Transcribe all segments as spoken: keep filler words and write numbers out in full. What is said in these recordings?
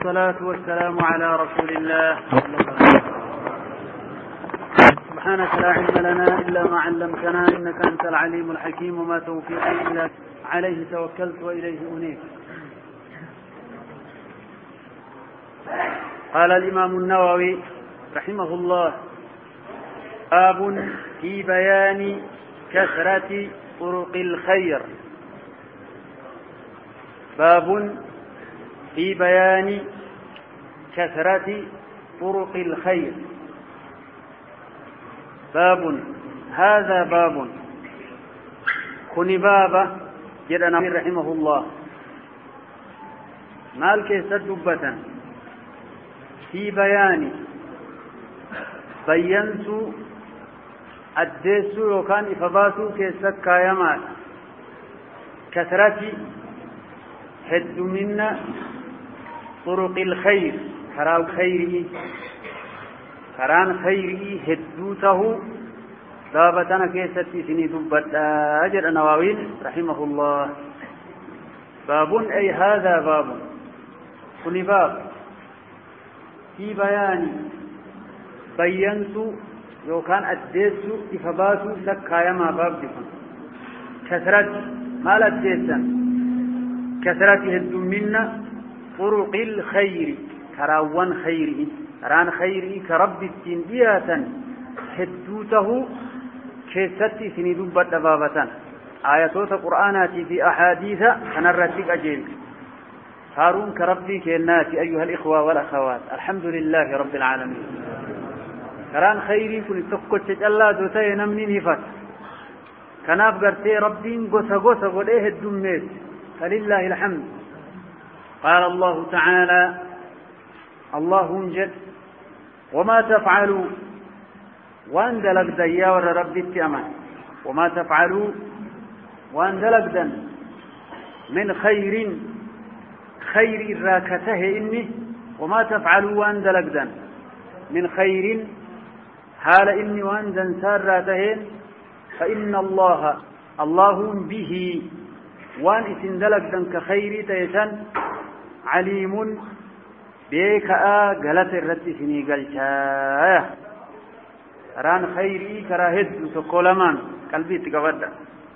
والصلاة والسلام على رسول الله. سبحانك لا علم لنا إلا ما علمتنا إنك أنت العليم الحكيم وما توفيقي إلا عليه توكلت وإليه أنيب. قال الإمام النووي رحمه الله: باب في بيان كثرة طرق الخير. باب في بيان كثرة طرق الخير. باب هذا باب كن بابا جدنا رحمه الله مالك سدبة في بيان بينت الدسو وكان إفباتو كسكا يمال كثرة هد منا طرق الخير كراو خيره كران خيره هدوته بابتنا كيستي سني دبت أجر النووي رحمه الله. باب أي هذا باب كن باب في بيان بينت لو كان أديس إفباسو سكايا ما باب دفن كثرة ما لديسا كثرة هد منا طرق الخير كراوان خيره كران خيره كرب الدين بياتا هدوته كيستي سندوبة بابتا آياتوت قرآناتي في أحاديث كنرتك أجيل هارون كربي كالناس أيها الإخوة والأخوات الحمد لله رب العالمين. كران خيري كن تقوت الله دوتي نمني نفت كناف قرتي ربين قوسا قوسا قوليه الدميت فلله الحمد. قال الله تعالى: الله انجد وما تفعلوا وان دلق ديا ور ربي التأمان وما تفعلوا وان دلق دن من خير خير راكته إني وما تفعلوا وان دلق دن من خير حال إني وان دن سار راتهين فإن الله الله به وان اسن دلق دن كخير تيسن عليم بيكا غلط الرد سني قلشا ران خيري كراهد تقولمان قلبي تقبض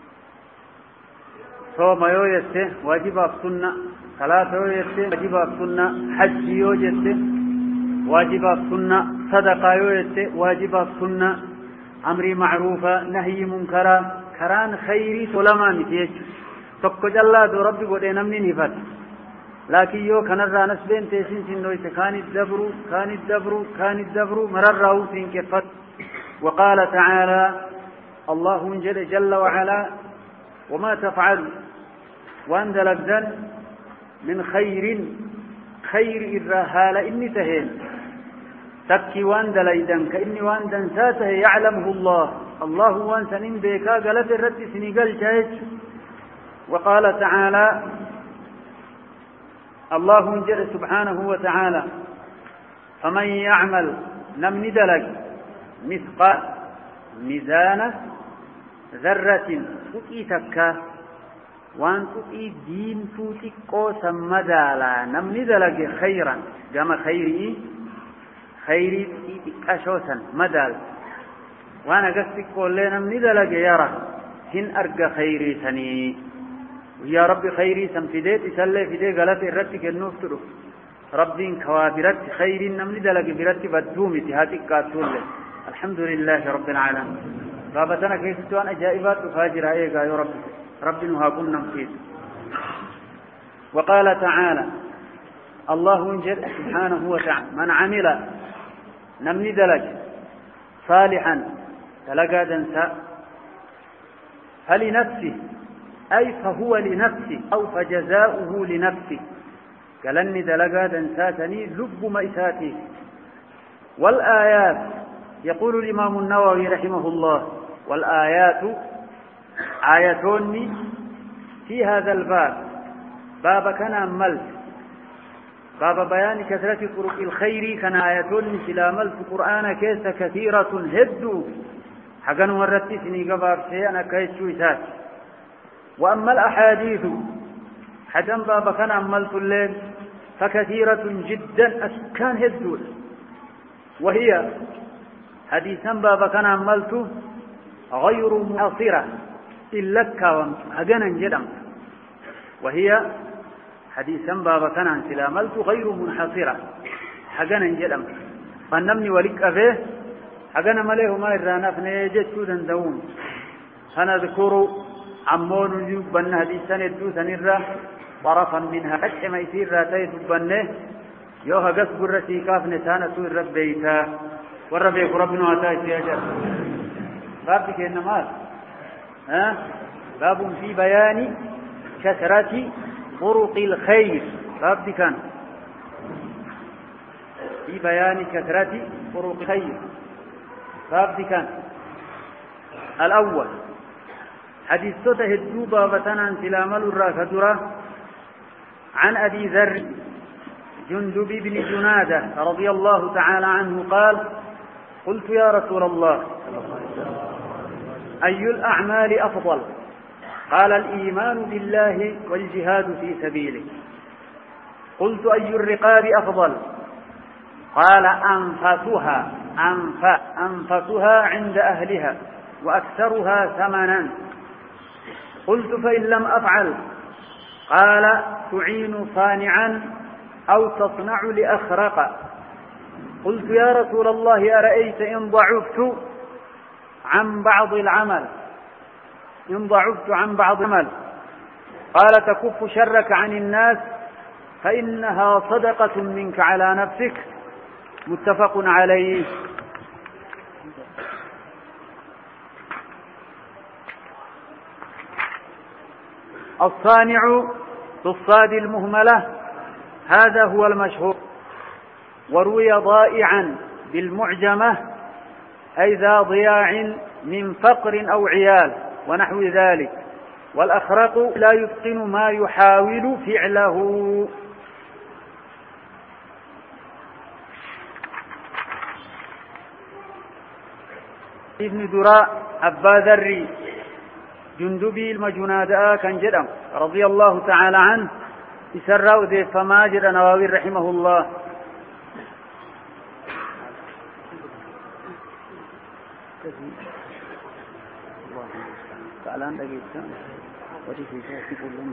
صوم يو يسته واجب السنة صلاة يو يسته واجب السنة حج يو يسته واجب السنة صدقة يو يسته واجب السنة أمر معروفة نهي منكرا كران خيري تقولمان تيج تقج الله دو ربي قد نمني نفت لكن يو كان الرانس بين تيسين سنويت كان الدبر كان الدبر كان الدبر مرره سنكفت. وقال تعالى: الله جل, جل وعلا: وما تفعل وان دلقدن من خير خير الرهال إني تهين تبكي وان دليدن كإني وان دنساته يعلمه الله الله وان سنين بيكا قلت الرد سنقل جايج. وقال تعالى: الله جل سبحانه وتعالى: فمن يعمل نمن دلق مثقال ميزان ذرة فكي تكا وان فكي دين فوتكو سمدالا نمن دلق خيرا جمع خيري خيري تكاشوسا مدال وانا قصدك قول نمن دلق يرى هن أرقى خيري سني ويا ربي خيري سمفديت يسلي فدي غلط الرتك النفتر ربين كوابرت خير نمن دلق برت بدومي تهاتك كاتول الحمد لله رب العالمين. بابتنا كيف توان أجائبات وفاجر أيها يا رب رب نهاكم نمكيد. وقال تعالى: الله جل سبحانه وتعالى: من عمل نمن دلق صالحا تلقى دنسا فلنفسه أي فهو لنفسه أو فجزاؤه لنفسه قالني دلقا دنساتني لب مئساتي. والآيات يقول الإمام النووي رحمه الله: والآيات آياتوني في هذا الباب باب كان أملت باب بيان كثرة طرق الخير كان آياتوني سلا ملت قرآن كيس كثيرة هدوا حقا ورتسني قبار سيانا كيسو إسات. وأما الأحاديث حدن باب كان عملت الليل فكثيرة جدا أسكان هدول وهي حديثا بابا كان عملته غير محاصرة إلا كوام هجنا جدا وهي حديثا بابا كان عن سلاملته غير منحصرة هجنا جدا فنمني ولك أفيه هجنا مليه ما إرانا فنيجد سودا دوم سنذكر عمون يبنى حديثا يدو سنرى طرفا منها فتح ما يصير راتي دبنه يوها قصب الرسيكاف نتانا سوء الرب بيتا والرب يقول ربنا واتاي سياجر باب كي النماز ها باب في بيان كثرة طرق الخير باب كان في بيان كثرة طرق الخير باب كان الأول حديث تهدو بابتنا سلامل الراكدرة عن أبي ذر جندب بن جنادة رضي الله تعالى عنه قال قلت يا رسول الله أي الأعمال أفضل قال الإيمان بالله والجهاد في سبيله قلت أي الرقاب أفضل قال أنفسها أنف أنفسها عند أهلها وأكثرها ثمنا قلت فإن لم أفعل قال تعين صانعا أو تصنع لأخرق قلت يا رسول الله أرأيت إن ضعفت عن بعض العمل إن ضعفت عن بعض العمل قال تكف شرك عن الناس فإنها صدقة منك على نفسك متفق عليه. الصانع بالصاد المهملة هذا هو المشهور وروي ضائعا بالمعجمة أي ذا ضياع من فقر أو عيال ونحو ذلك والأخرق لا يتقن ما يحاول فعله. ابن دراء أبا ذري جندبي المجناداء كان جدم رضي الله تعالى عنه يسرى ذي فما جد نواوي رحمه الله تعالى لقيت ودي في شيء يقول لهم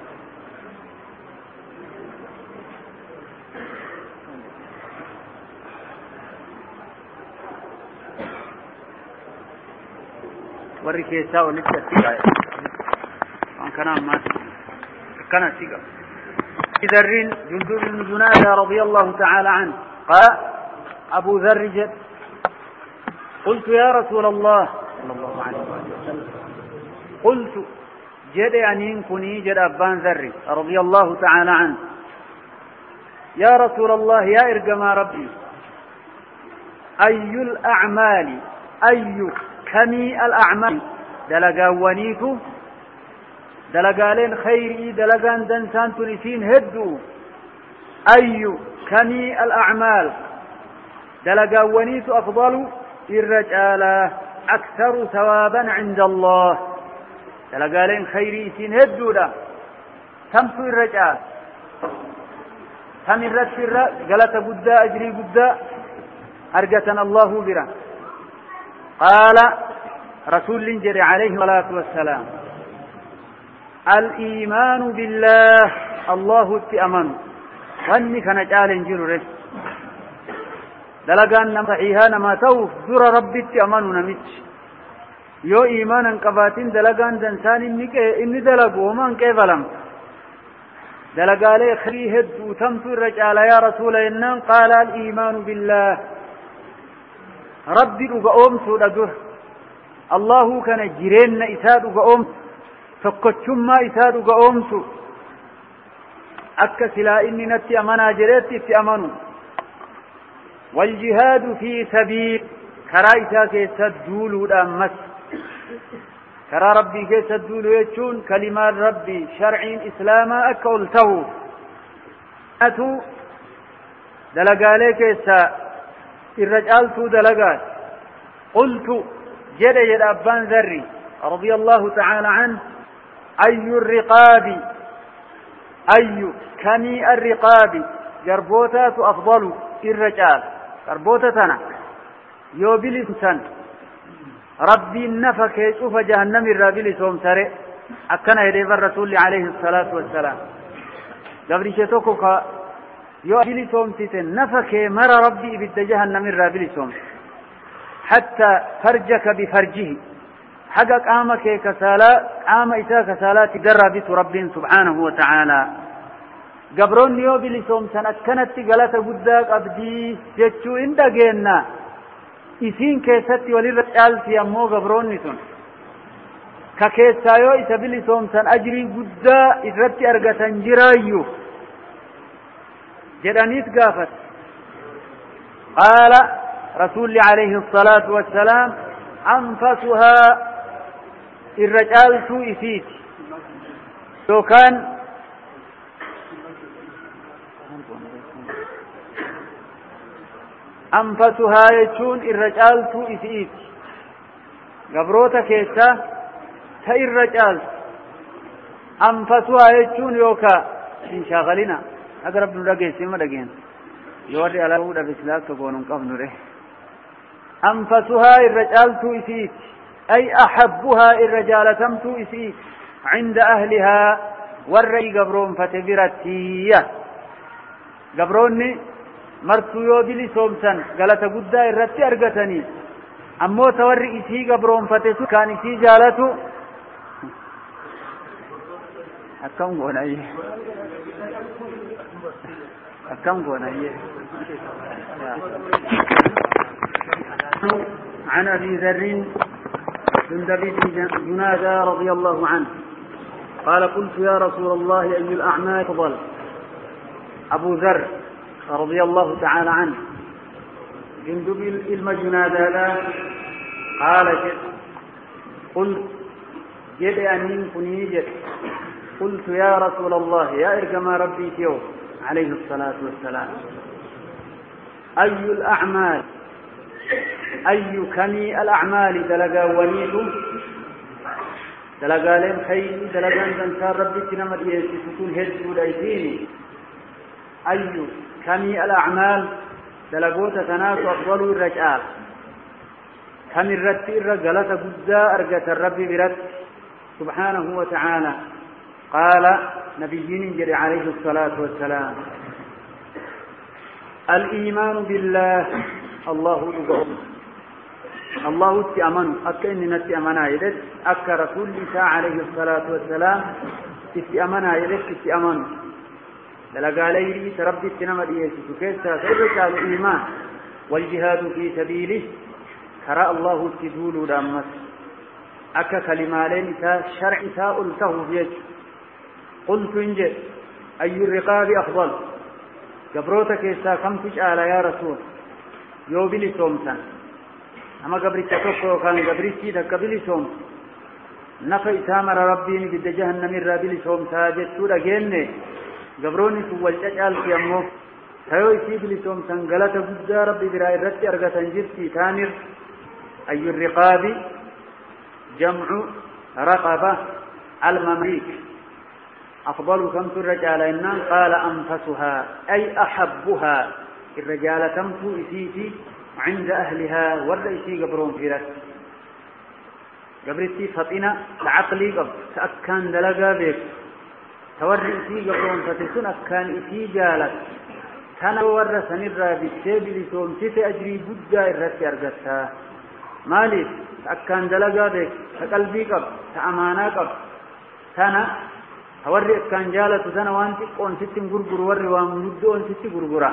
وركيسا ونكتسيقا وان كان ما كان سيقا ذر جندب بن جنادة رضي الله تعالى عنه قال أبو ذر جد قلت يا رسول الله صلى الله عليه وسلم قلت جد أنين كني جد أبان ذر رضي الله تعالى عنه يا رسول الله يا إرقم ربي أي الأعمال أي كمي الأعمال دلقا ونيكو دلقالين خيري دلقان دنسان تنسين هدو أي كمي الأعمال دلقا ونيكو أفضل الرجال أكثر ثوابا عند الله دلقالين خيري سين هدو لا تمسو الرجال تم الرد في الرد قلت قدا أجري قدا أرقتنا الله برا قال رسول جري عليه الصلاة والسلام الإيمان بالله الله اتأمن واني كان جرره دلقان نمسحيها نما توف در ربي اتأمن نمج يو إيمانا قباتين دلقان دنسان إني دلقوا ومن كيف لم دلقالي خريهد وتمت الرجال يا رسول إنان قال الإيمان بالله ربي أقومت لقه الله كان جرين إساد أقومت فقدتم ما إساد أقومت أكسلا إني نتي أمنا جريت اتأمنوا والجهاد في سبيل كرايتا كيسد دولو الأمس كرا ربي كيسد دولو يتشون كلمات ربي شرعين إسلاما أكولته أتو دلقالي كيسا الرجال تو دلقات قلت جد جد أبان ذري رضي الله تعالى عنه أي الرقاب أي كمي الرقاب جربوتات أفضل الرجال جربوتتنا يوبل سن ربي النفك يشوف جهنم الرابل سوم سرع أكنا يديب الرسول عليه الصلاة والسلام قبل شتوكك يوبل سوم ستن نفك مر ربي بد جهنم الرابل سوم حتى فرجك بفرجه حقق قامك كسالا قام إساء كسالا تقربت رب سبحانه وتعالى قبرون يوبل سوم سنة كانت قلت قداك أبدي جتشو إن دقينا isiin keessatti walirra caalti ammoo gabroonni sun ka keessaa yoo isa bilisoomsan ajrii guddaa irratti argatan jiraayyu jedhaniit gaafat qaala rasuulli alayhi الصلاة والسلام anfasuhaa irra caaltuu isiiti yookaan أنفسها يجون الرجال تو إسئيت قبروتا كيسا تا الرجال أنفسها يجون يوكا إن شاغلنا أقرب نرقى سيما دقين يوري على أولا بسلاك تقولون قبل نره أنفسها الرجال تو إسئيت أي أحبها الرجال تم تو إسئيت عند أهلها والرأي قبرون فتبرتية قبروني martuu yoo bilisoomsan galata guddaa irratti argatanii ammoo tawarri isii gabroonfate sun kan isii jaalatu akkam goonayye akkam goonayye عن أبي ذر جندب بن جنادى رضي الله عنه قال قلت يا رسول الله أي الأعمال أفضل أبو ذر رضي الله تعالى عنه جندب المجنادى قال جد قلت جد أنين كني جد قلت يا رسول الله يا إرقم ربي تيو عليه الصلاة والسلام أي الأعمال أي كمي الأعمال دلقا ونيت دلقا لهم خير دلقا انتنسار ربي تنمد يسسون هدو لأيديني أي كمي الأعمال دلقوت تناس أفضل الرجال كم الرد الرجالة قدا أرجت الرب برد سبحانه وتعالى قال نبيين جري عليه الصلاة والسلام الإيمان بالله الله أكبر الله استأمن أكا إننا استأمنا يدد أكا رسول الله عليه الصلاة والسلام استأمنا يدد استأمن لقال لي تربي السنة ديسي كيسا سيرك الإيمان والجهاد في سبيله كراء الله تدول دامت أكا كلمالين تا شرع تا ألته بيج قلت انجد أي الرقاب أفضل قبروتك كيسا كم تجعل يا رسول يوبلي سومسا أما قبري تكفو كان قبري سيدا قبلي سومس نفع إسامر ربيني بد جهنم الرابلي سومسا جدتو لقيني قبروني سوال جال في أمه تيو يسيب لسوم سنقلة قد ربي برائي رتي أرغة جرسي تامر أي الرقاب جمع رقبة الممليك أفضل كمت الرجال إنان قال أنفسها أي أحبها الرجال كمت إسيتي عند أهلها والرئيسي قبرون في رت قبرتي فطنة العقلي قبر تأكان دلقا بيك توري إسي قبرون فتسون أكان إسي جالت كان ورسن الرابطة بلسوم ست أجري بجا الرسي أرغتها مالي أكان دلقا بك تقلبي قب تأمانا قب تانا توري أكان جالت تانا وانتك قون ستن قرقر وري وامندون ست قرقرا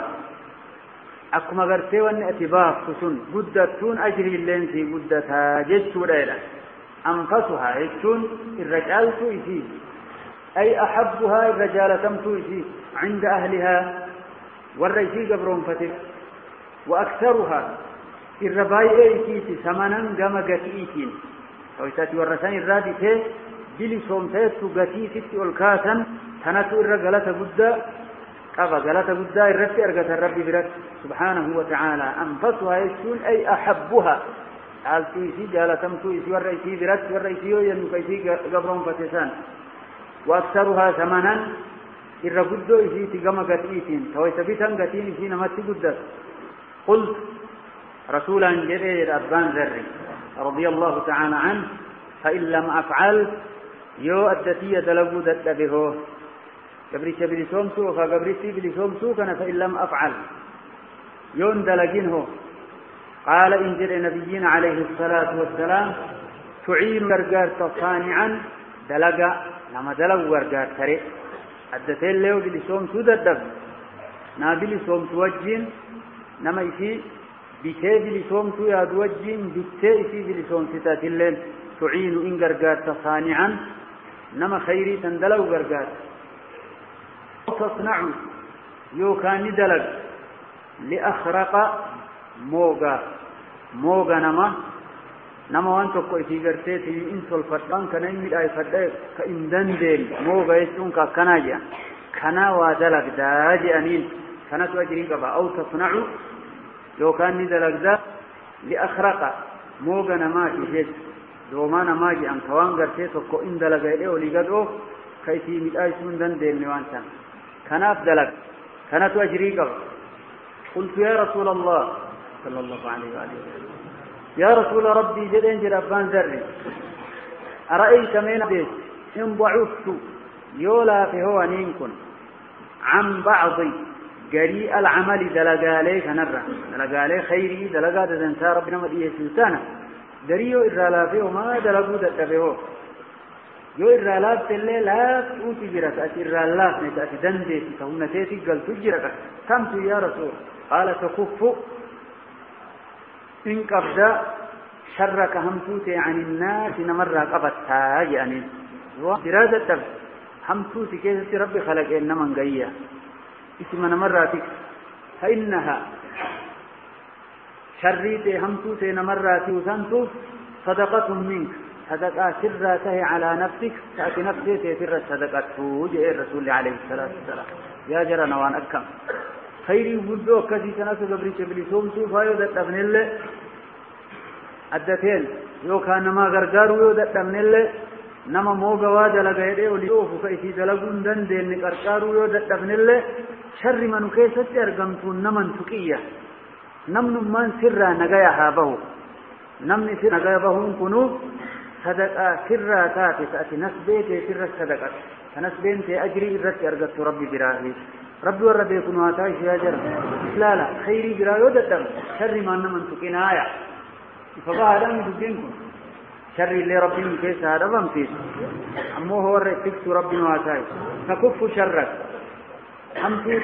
أكما قرتي واني أتباق تسون قدتون أجري اللين في قدتها جيشو ليلة أنفسها يجتون الرجال إسي أي أحبها الرجال تمتوسي عند أهلها والرئيسي قبرون فتك وأكثرها الرباية إيتي ثمنا قم قتيتين ويساتي والرسان الرابطة بلي صومتات قتيتي والكاسا تنتو الرجالة قد قفا قالت قد الرسي أرقت الرب برد سبحانه وتعالى أنفسها يسون أي أحبها قال تويسي جالة تمتوسي والرئيسي برد والرئيسي ينفيسي قبرون فتسان وأكثرها ثمنا الرجل إذا تجمع قتيتين تويتبيتان قتين في نمت قدس قلت رسولا جرير أبان ذري رضي الله تعالى عنه فإن لم أفعل يو أدتي دلقو دتبه قبري شبري سومسو فقبري سيبلي سومسو كان فإن لم أفعل يون دلقينه قال إن جري نبينا عليه الصلاة والسلام تعين ورقار تصانعا دلقا لما دلق ورقار تري أدتين له بلي سومسو دتب نابلي سومسو وجين نما يسي بيتي بلي سومسو ياد وجين بيتي يسي بلي سومسو تاتلين تعين إن ورقار تصانعا نما خيري تندلق ورقار تصنع يوكان دلق لأخرق موغا موغا نما نما وانتو كو في غرتي انتو الفتان كان يمد اي فدای كاندن دين موغا يسون كا كناجا كنا ودلق داجي انين كنا تجري قبا او تصنع يوكان دلق دا لأخرق موغا نما جيج دوما نما جي ان كوان غرتي كو ان دلق اي ولي غدو كيفي مد اي سون دن دين نوانتا كنا دلق كنا تجري قبا قلت يا رسول الله صلى الله عليه وآله وسلم يا رسول ربي جدين جربان ذري أرأيت من بيت إن ضعفت يولا في هو نينكن عن بعض جريء العمل دلقالي كنرة دلقالي خيري دلقات ذنسى ربنا مديه سلطانة دريو إرالا فيه ما دلقوا دلقوا يو إرالا تلي لا توتي جرك أتي إرالا نتأتي دندي تهون تيتي قل تجرك كمت يا رسول قال تكف إن قبض شرك همتوتي عن الناس نمر قبضتها يعني دراسة همتوتي كيف ربي خلق إنما نقيا اسم نمراتك فإنها شريتي همتوتي نمراتي وسنتو صدقة منك صدقة سراته على نفسك تأتي نفسي تيتر الصدقة توجه الرسول عليه الصلاة والسلام يا جرى نوان أكم خيري ودو كذي تناسو قبري شبلي سوم سوفا يودت ابن الله أدتين يو كان ما غرغارو يودت ابن الله نما موغا واجا لغايده وليوفو كيسي دلقون دن دين نقرقارو يودت ابن الله شر من كيست ارغمتون نمن تقية نمن من سر نغايا هابه نمن سر نغايا بهون كنو صدقاء سر تاتي تأتي نسبيتي سر الصدقاء فنسبينتي أجري إرت أرغت ربي براهي ربي وربي يكونوا هاتايش يا جرم لا لا خيري برايو دتم شر ما نمن تكين آية فبها لم يدبينكم شر اللي ربي من كيس هذا بمتيس أمو هو الرئيس ربي وهاتايش فكف شرك همتوت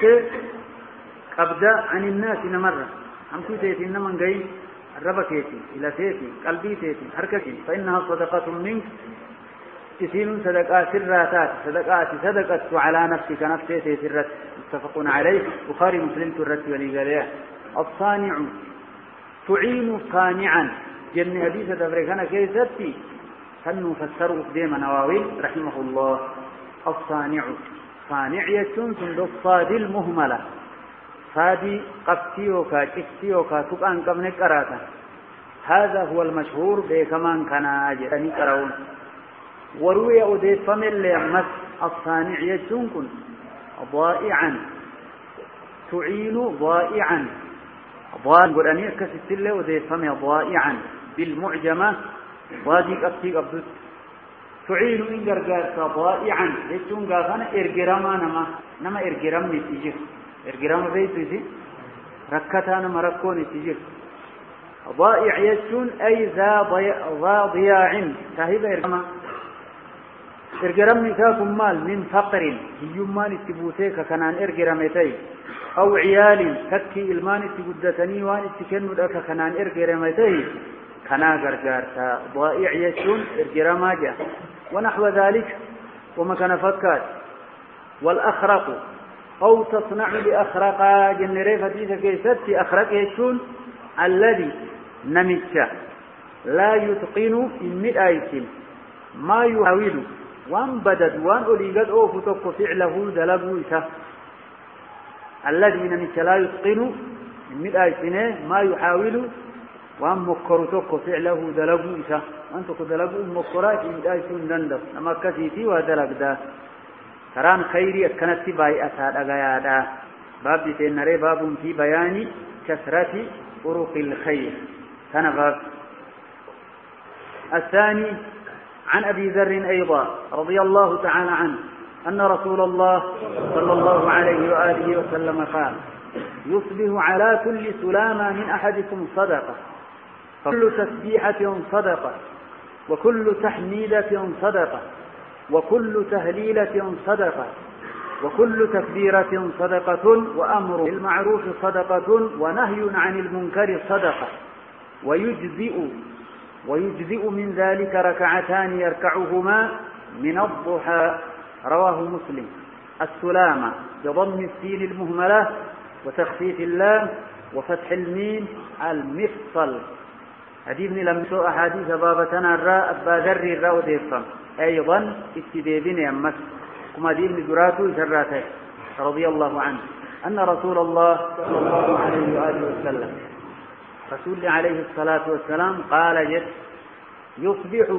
أبدأ عن الناس نمرة همتوت إنما نقيم الربكيتي إلى تيتي قلبي تيتي حركتي فإنها صدقة منك تسين صدقات سراتات صدقات صدقت على نفسك نفسي سرت متفقون عليه بخاري مسلم ترت ولي الصانع تعين صانعا جن حديث تفريقنا كيستي كانوا فسروا قديم نواوي رحمه الله الصانع صانع يكون صندوق صاد المهملة صادي قفتيوكا كفتيوكا تقان قبن قراتا هذا هو المشهور بكمان كان أجرني قرون وروي أوديت فمن ليمس الصانع يجنكن ضائعا تعين ضائعا ضائعا قل أن يكسست الله أوديت فمن ضائعا بالمعجمة ضاديك أبتيك أبدت تعين إن قرقارك ضائعا يجن قافنا إرقراما نما نما إرقرام نتيجه إرقرام بيتو يسي ركتا نما ركو نتيجه ضائع يجن أي ذا ضياع تهيب إرقراما إرجرم نساكم مال من فقر يومان استبوتيك كنان إرجرمتي أو عيال تكي إلمان استبودتني وان استكنوا لك كنان إرجرمتي كنا غرغارتا ضائع يشون إرجرماجا ونحو ذلك وما كان فكات والأخرق أو تصنع بأخرق جنري فتيسة كيست أخرق يشون الذي نمت لا يتقن إمد آيسل ما يحاول وان بدد وان أوليقد أوف تك فعله دلبو إسا الذين من لا يتقن من آيسنه ما يحاول وان مكر تك فعله دلبو إسا وان تك دلبو مكرات من آيسن دندف لما كثيتي ودلب دا كران خيري أكنت بايئة أغيادا باب تنري باب في بيان كثرة طرق الخير كان باب. الثاني عن أبي ذر أيضا رضي الله تعالى عنه أن رسول الله صلى الله عليه وآله وسلم قال يصبح على كل سلامة من أحدكم صدقة فكل تسبيحة صدقة وكل تحميدة صدقة وكل تهليلة صدقة وكل تكبيرة صدقة وأمر بالمعروف صدقة ونهي عن المنكر صدقة ويجزئ ويجزئ من ذلك ركعتان يركعهما من الضحى. رواه مسلم. السلامة بضم السين المهملة وتخفيف اللام وفتح الميم المفصل. هذه من لمسوا أحاديث بابتنا الراء أبا ذر الراء ديفا أيضا اتدابين يمس كما دي من دراتو جراته رضي الله عنه أن رسول الله صلى الله عليه وآله وسلم رسول عليه الصلاة والسلام قال جد يصبح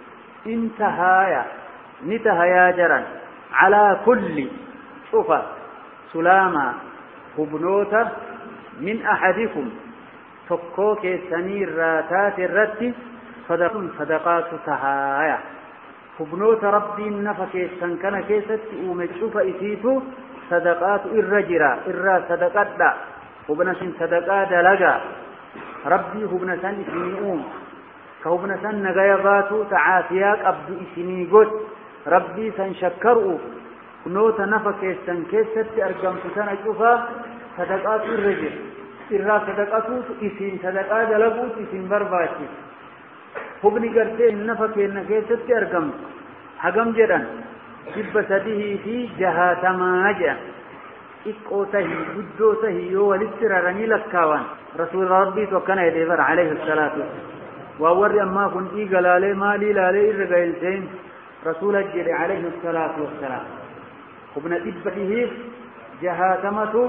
انتهايا نتهيا جرا على كل شوفا سلاما هبنوتا من أحدكم فكوك سنير راتات الرد صدق صدقات تهايا هبنوت ربي النفك سنكن كيست ومشوف إسيتو صدقات الرجرا إرى صدقات دا هبنس صدقات لغا ربي هبنسان إسنيئون كهبنسان نغيباتو تعافياك أبدو إسني قد ربي سنشكروا نوت نفك سنكيست أرقم سنشوفا صدقات الرجر إرى صدقاتو إسن صدقات لغوت إسن برباتي hubni gartee nafa kenna keessatti argamu hagam jedhan dhibba sadii fi jahaatamaa jedhan xiqqoo tahii guddoo tahii yoo walitti raranii lakkaawan rasuula rabbiitu akkana jedhee bara alayhi salaatu waa warri ammaa kun dhiiga laalee maalii laalee irra gaheelseen rasuula jedhe alayhi salaatu wassalaam hubna dhibba dhihiif jahaatamatu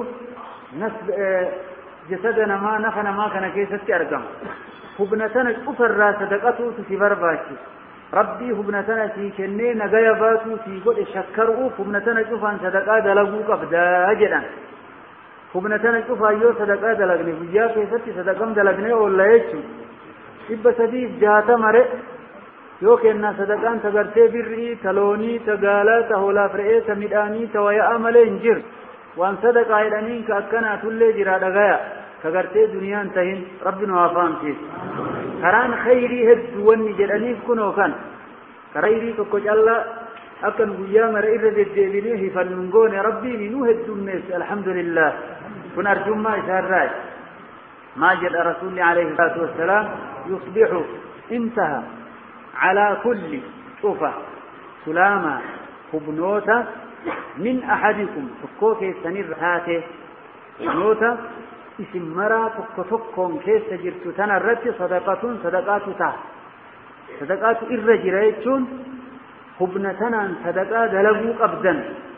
jasada namaa nafa namaa kana keessatti argamu hubnatana ufarraa sadaqatu si barbaachi rabbii hubnatana si kennee nagaya baatu si godhe shakkaru hubnatana cufaan sadaqaa dalaguu qabdaa jedhan hubnatana cufaa yoo sadaqaa dalagne guyyaa keessatti sadaqam dalagne oolla jechuun dhibba sadiif jaatama re yoo kennaa sadaqaan tagartee birrii taloonii tagaalaa ta hoolaaf re'ee ta midhaanii ta waya'a malee hin jiru waan sadaqaa jedhaniin ka akkanaatullee jira dhagaya كغرتي دنيا انتهين ربنا وافام فيه كران خيري هد وني جدني كنو كان خيري كوج الله اكن ويا مر ارد الدبينه فنغون ربي منو هد الناس الحمد لله كن ارجو ما شراج ما جاء رسول عليه الصلاه والسلام يصبح انتهى على كل صفه سلاما خبنوتا من احدكم فكوكي سنير هاته نوتا اسم مرا تكتكون كيس جرت تنرت صدقات صدقات تا صدقات الرجريتون خبنتنا صدقات دلغو قبدا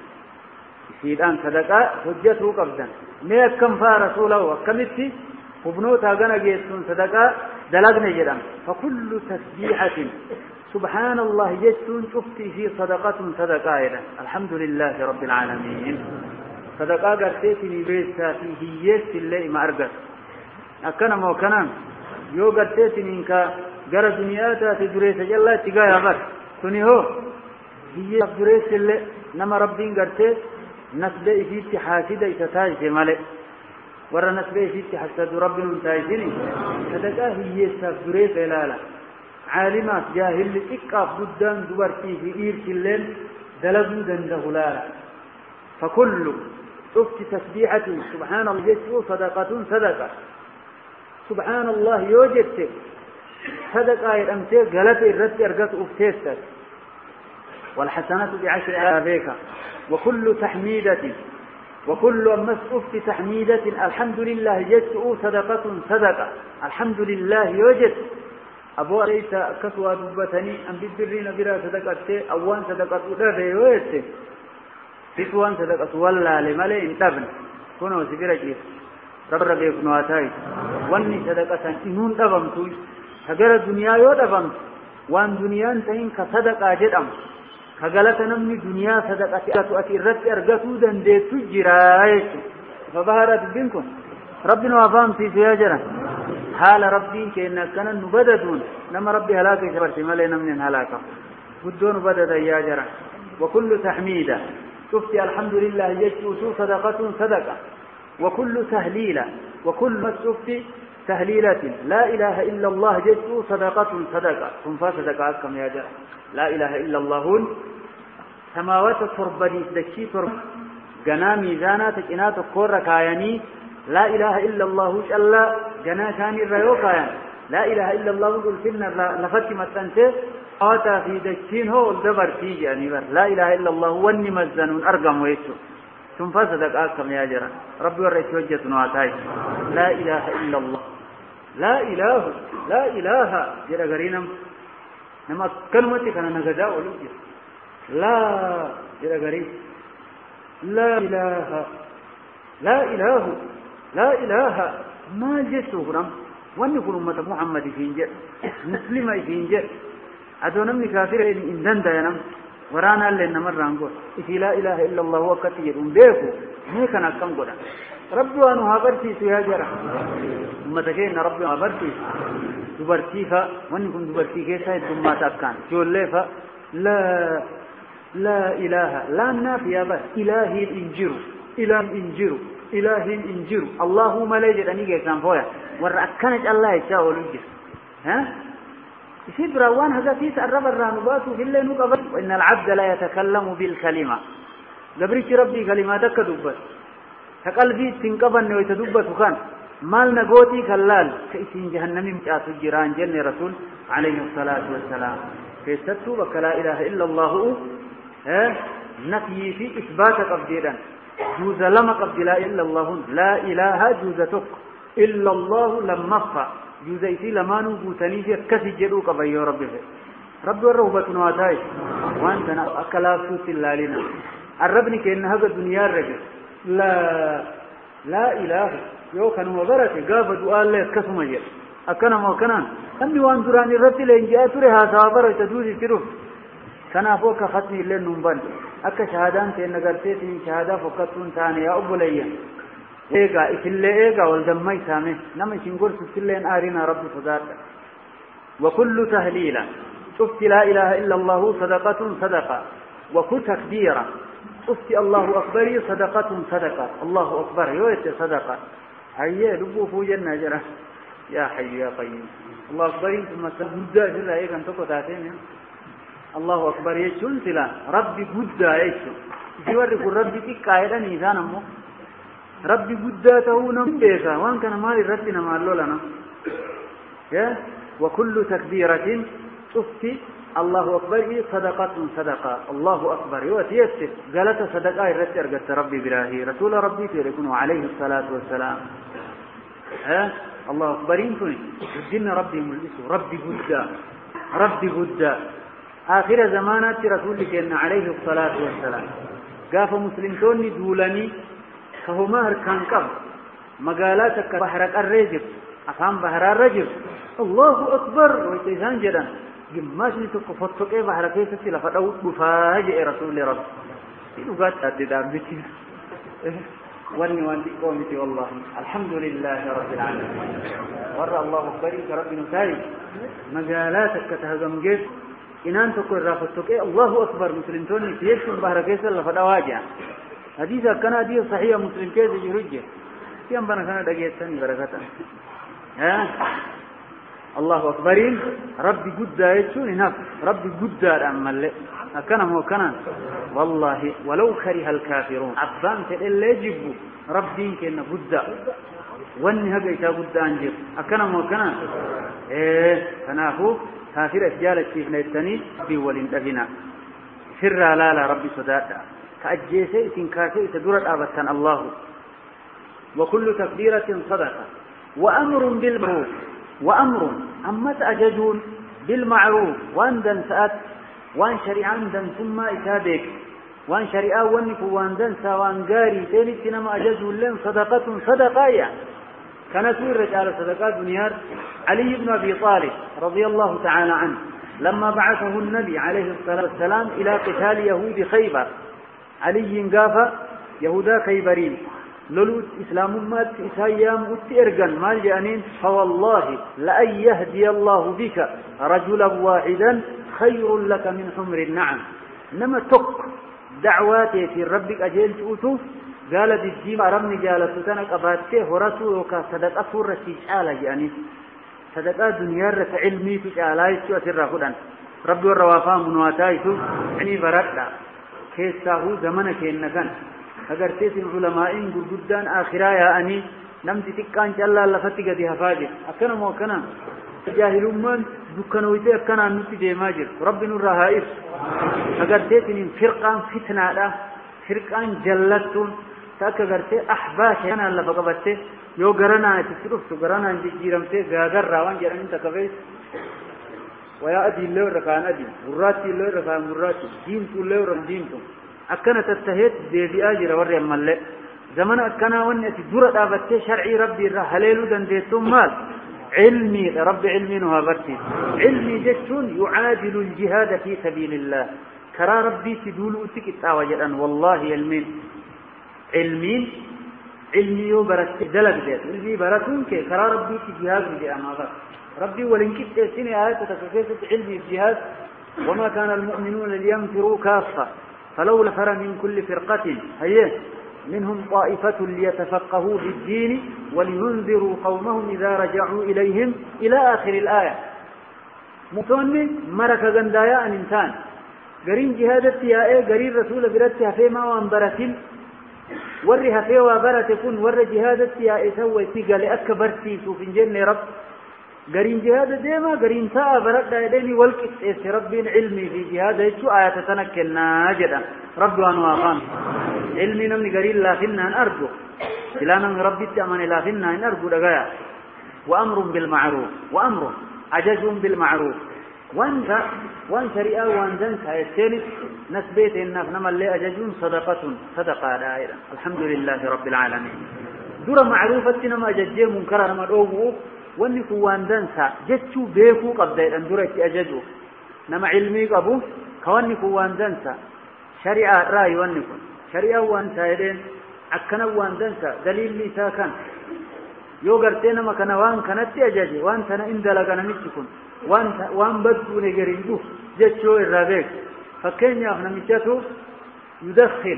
سيدان صدقات حجته قبدا ما كم فرسوله وكمتي خبنوتا غنا جيتون صدقات دلغنا جدان فكل تسبيحه سبحان الله جتون شفتي في صدقات صدقائنا الحمد لله رب العالمين صدقاء قرتيتني بيسا في هيس اللي ما أرقص أكنا مو كنام يو قرتيتني إنك قرى دنياتا تدريس جلا تقايا بس سني هو هي دريس اللي نما ربين قرتيت نسبة إفيت حاسدة إتتاج في ملئ ورى نسبة إفيت حسد ربنا انتاجني صدقاء هيس دريس إلالا عالمات جاهل إقاف قدام دورتي في إيرك الليل دلقوا دنده لالا فكل شفت تسبيحة سبحان الله يسوع صدقة صدقة سبحان الله يوجدت صدقة يرمتي غلط الرد أرقت أفتيستك والحسنات بعشر آلاف وكل تحميدة وكل أمس أفت تحميدة الحمد لله يسوع صدقة صدقة الحمد لله يوجد أبو ليس كسوى دبتني أم بالبرين برا صدقة أوان صدقة أدري يوجد فتوان صدقة ولا لملئ تبن كنوا سبيرجي رب رب يكونوا أتاي واني صدقة إنون تبمتوي هجر الدنيا يو تبمت وان دنيا تين كصدقة جدام فقالت نمني دنيا صدقة أتي الرد أرقصوا دنديت جرايت فظهرت بينكم ربنا وفهم في سياجرة حال ربي كأن كان نبددون لما ربي هلاك جبرت ملينا من هلاكه بدون بدد يا جرى وكل تحميدة تفتي الحمد لله يجوز صدقة صدقة وكل تهليلة وكل ما تفتي تهليلة لا إله إلا الله جدت صدقة صدقة ثم فصدقة كم يا جرى لا إله إلا الله سماوات تربني دكي ترب جنا ميزانا تكينات كورة كاياني لا إله إلا الله شاء جنا كان الريو كايان لا إله إلا الله قل فينا لفتي متنته أوتا في دكين هو الدبر تيجي يعني لا إله إلا الله واني مزنون أرقم ويتشو ثم فصدقة كم يا جرى ربي ورأيت وجهة نواتاي لا إله إلا الله لا إله لا إله جرى قرينم نما كلمتي كان نجدا ولوجه لا جرى قريب لا إله لا إله لا إله ما جسورم وأن يكون أمة محمد في إنجيل مسلمة في إنجيل أدونم كافر إن دندا ينام ورانا لنا مرة نقول إذا لا إله إلا الله وكتير بيكو ما كان أكم قدا ربي وأنا هبرتي سياجرة أمتكين ربي هبرتي دبرتيها وأن يكون دبرتي كيسا ثم تكان جولفا لا لا إله لا نافيا بس إله إنجير إله إنجير إله إنجير اللهم لا يجد أن يجي فويا ورأكنت الله يشاء ولجس ها يصير روان هذا في سرب الرانبات في الليل نقبل وإن العبد لا يتكلم بالكلمة قبرك ربي كلماتك دبت فقلبي تنقبن ويتدبت وكان مال نقوتي كلال كيسين جهنم مجاس الجيران جن رسول عليه الصلاة والسلام في ستو وك لا إله إلا الله ها نفي في إثبات قبضيدا جوز لما قبض لا إلا الله لا إله جوزتك إلا الله لما فا جوزيتي لما نبوتني في كسي جدوك بيو ربي ربي الرهبة نواتاي وانت أكلا سوس الله لنا الربني كأن هذا الدنيا الرجل لا لا إله يو كانوا وبرتي قاف دعاء الله كسم جل أكنا ما كنا أمي وانظراني ربي لإنجاء تريها صابر تدوزي تروف كان فوق ختم الليل نمبان أكا شهادان تين نقرتين شهادة فوقتون ثاني يا أبو ليا إيقا إكلا إيقا والدمي سامي نما شنقول سكلين آرنا ربي صداق وكل تهليلة شفت لا إله إلا الله صدقة صدقة وكل تكبيرة شفت الله أكبر صدقة صدقة الله أكبر يويت صدقة هيا لبو فوجا ناجرة يا حي يا قيوم الله أكبر ثم سبدا جزا إيقا انتقو تاتين الله أكبر يجون سلا ربي بدا يجون جوار يقول ربي تكايدا نيزان أمو ربي بدا تهونا بيسا وان كان مالي ربنا مالو لنا يا وكل تكبيرة شفتي الله أكبر صدقة صدقة الله أكبر يوتيسر قالت صدقاء الرسل قلت ربي براهي رسول ربي فيكون عليه الصلاة والسلام ها الله أكبر ينتني الجن ربي ملسو ربي بدا ربي بدا آخر زمانات رسولك إن عليه الصلاة والسلام قاف مسلمتوني دولاني فهما هركان قبل مقالاتك بحرك الرجل أفهم بحر الرجل الله أكبر ويتيسان جدا جماش نتقفتك إيه بحر كيسة لفتاو بفاجئ رسول رب إنه قد أددام بكي واني واني قومتي والله الحمد لله رب العالمين ورى الله أكبر رب نتاري مقالاتك تهزم جيس إنان تقول رافتك إيه الله أكبر مسلمتوني تيسون بحر كيسة لفتاو واجع حديثة كان حديث صحيح مسلم كيسة يرجع يوم بنا كان دقيتني بركة ها الله أكبرين ربي قد يجون هناك ربي قد أعمل كان هو كان والله ولو كره الكافرون عبان تقل يجب ربي كأنه قد واني هقيتا قد أنجب كان هو كان إيه كان أخوه كافر أسجال الشيخ نيتني بيولين أبنا سر لا لا ربي صدادا كأجيسي تنكاسي تدورت أبتان الله وكل تكبيرة صدقة وأمر بالمعروف وأمر أما تأججون بالمعروف وأن دنسأت وأن شريعان دن ثم إتابك وأن شريعا ونكو وأن دنسا وأن قاري تيني تنما أججون لهم صدقة صدقايا كانت رجال صدقات دنيار علي بن أبي طالب رضي الله تعالى عنه لما بعثه النبي عليه الصلاة والسلام إلى قتال يهود خيبر علي قافا يهودا خيبرين لولوت إسلام مات إسايام أتئرقن مال جانين فوالله لأن يهدي الله بك رجلا واحدا خير لك من حمر النعم إنما تك دعواتي في ربك أجيل تؤتو قالت الجيم أرمني جالت تنك أباتيه ورسولك صدقاء سورة تشعالة يعني صدقاء دنيا رس علمي تشعالة يسوى سر خدان ربي الروافا منواتايتو يعني بردا كيساهو زمنك إنكان أقرتيس العلماء قدودان آخرا يا أني نمت تكان جالا لفتك دي هفاجر أكنا موكنا جاهل من دكانويتي أكنا نتي دي ماجر ربي نور رهائف أقرتيس من فرقان فتنة لا فرقان جلتون تاكا قرتي أحباش أنا اللي فقبتي يو قرنا تسرفت قرنا جيرمتي غاقر راوان جرمين تكفيس ويا أدي اللي ركان أدي مراتي اللي ركان مراتي دينتو اللي ركان دينتو أكنا تتهيت دي دي آجر ورّي الملئ زمن أكنا ونأتي دورة آبتي شرعي ربي الرحليلو دنديتم مال علمي رب علمي نهابتي علمي جتون يعادل الجهاد في سبيل الله كرا ربي تدولو تكتا وجدان والله علمين علمين علمي برت دلق ديت علمي برتون كي كرا ربي تجهاد دي أمامك ربي ولنكت سنة آيات تتكفيت علمي الجهاد وما كان المؤمنون لينفروا كافة فلولا فر من كل فرقة هي منهم طائفة ليتفقهوا في الدين ولينذروا قومهم إذا رجعوا إليهم إلى آخر الآية متوني مرك غندايا أن إنسان قرين جهادتي يا إيه قرين رسول برتها فيما وانبرتين ورها فيما برتكون ور جهادتي يا إيه سوى تيقى أكبرتي سوف جنة رب قرين جهاد ديما قرين ساء برد دايديني والكس ربين علمي في جهاد يتشو آيات تنكلنا جدا رب وانوافان علمي نمني قرين لا فينا ان أرجو سلانا ربي تأمني لا فينا ان أرجو لغاية وأمر بالمعروف وأمر عجز بالمعروف وانت وان شريئة وان ذنك يستينس نسبيت إنك نما اللي أججون صدقة صدقة دائرة الحمد لله رب العالمين دور معروفة نما أججي منكرا نما الأوغو واني كوان دنسا جتشو بيكو قبضي اندورك أججو نما علمي قبو كواني كوان دنسا شريعة رأي واني كون شريعة وان سايدين أكنا وان دنسا دليل لي ساكن يو قرتين ما كان وان كانت أججي وان تنا اندلق نمشكون وان وان بدو نجريدو جتشو الرابيك فكين يأخنا مشاتو يدخل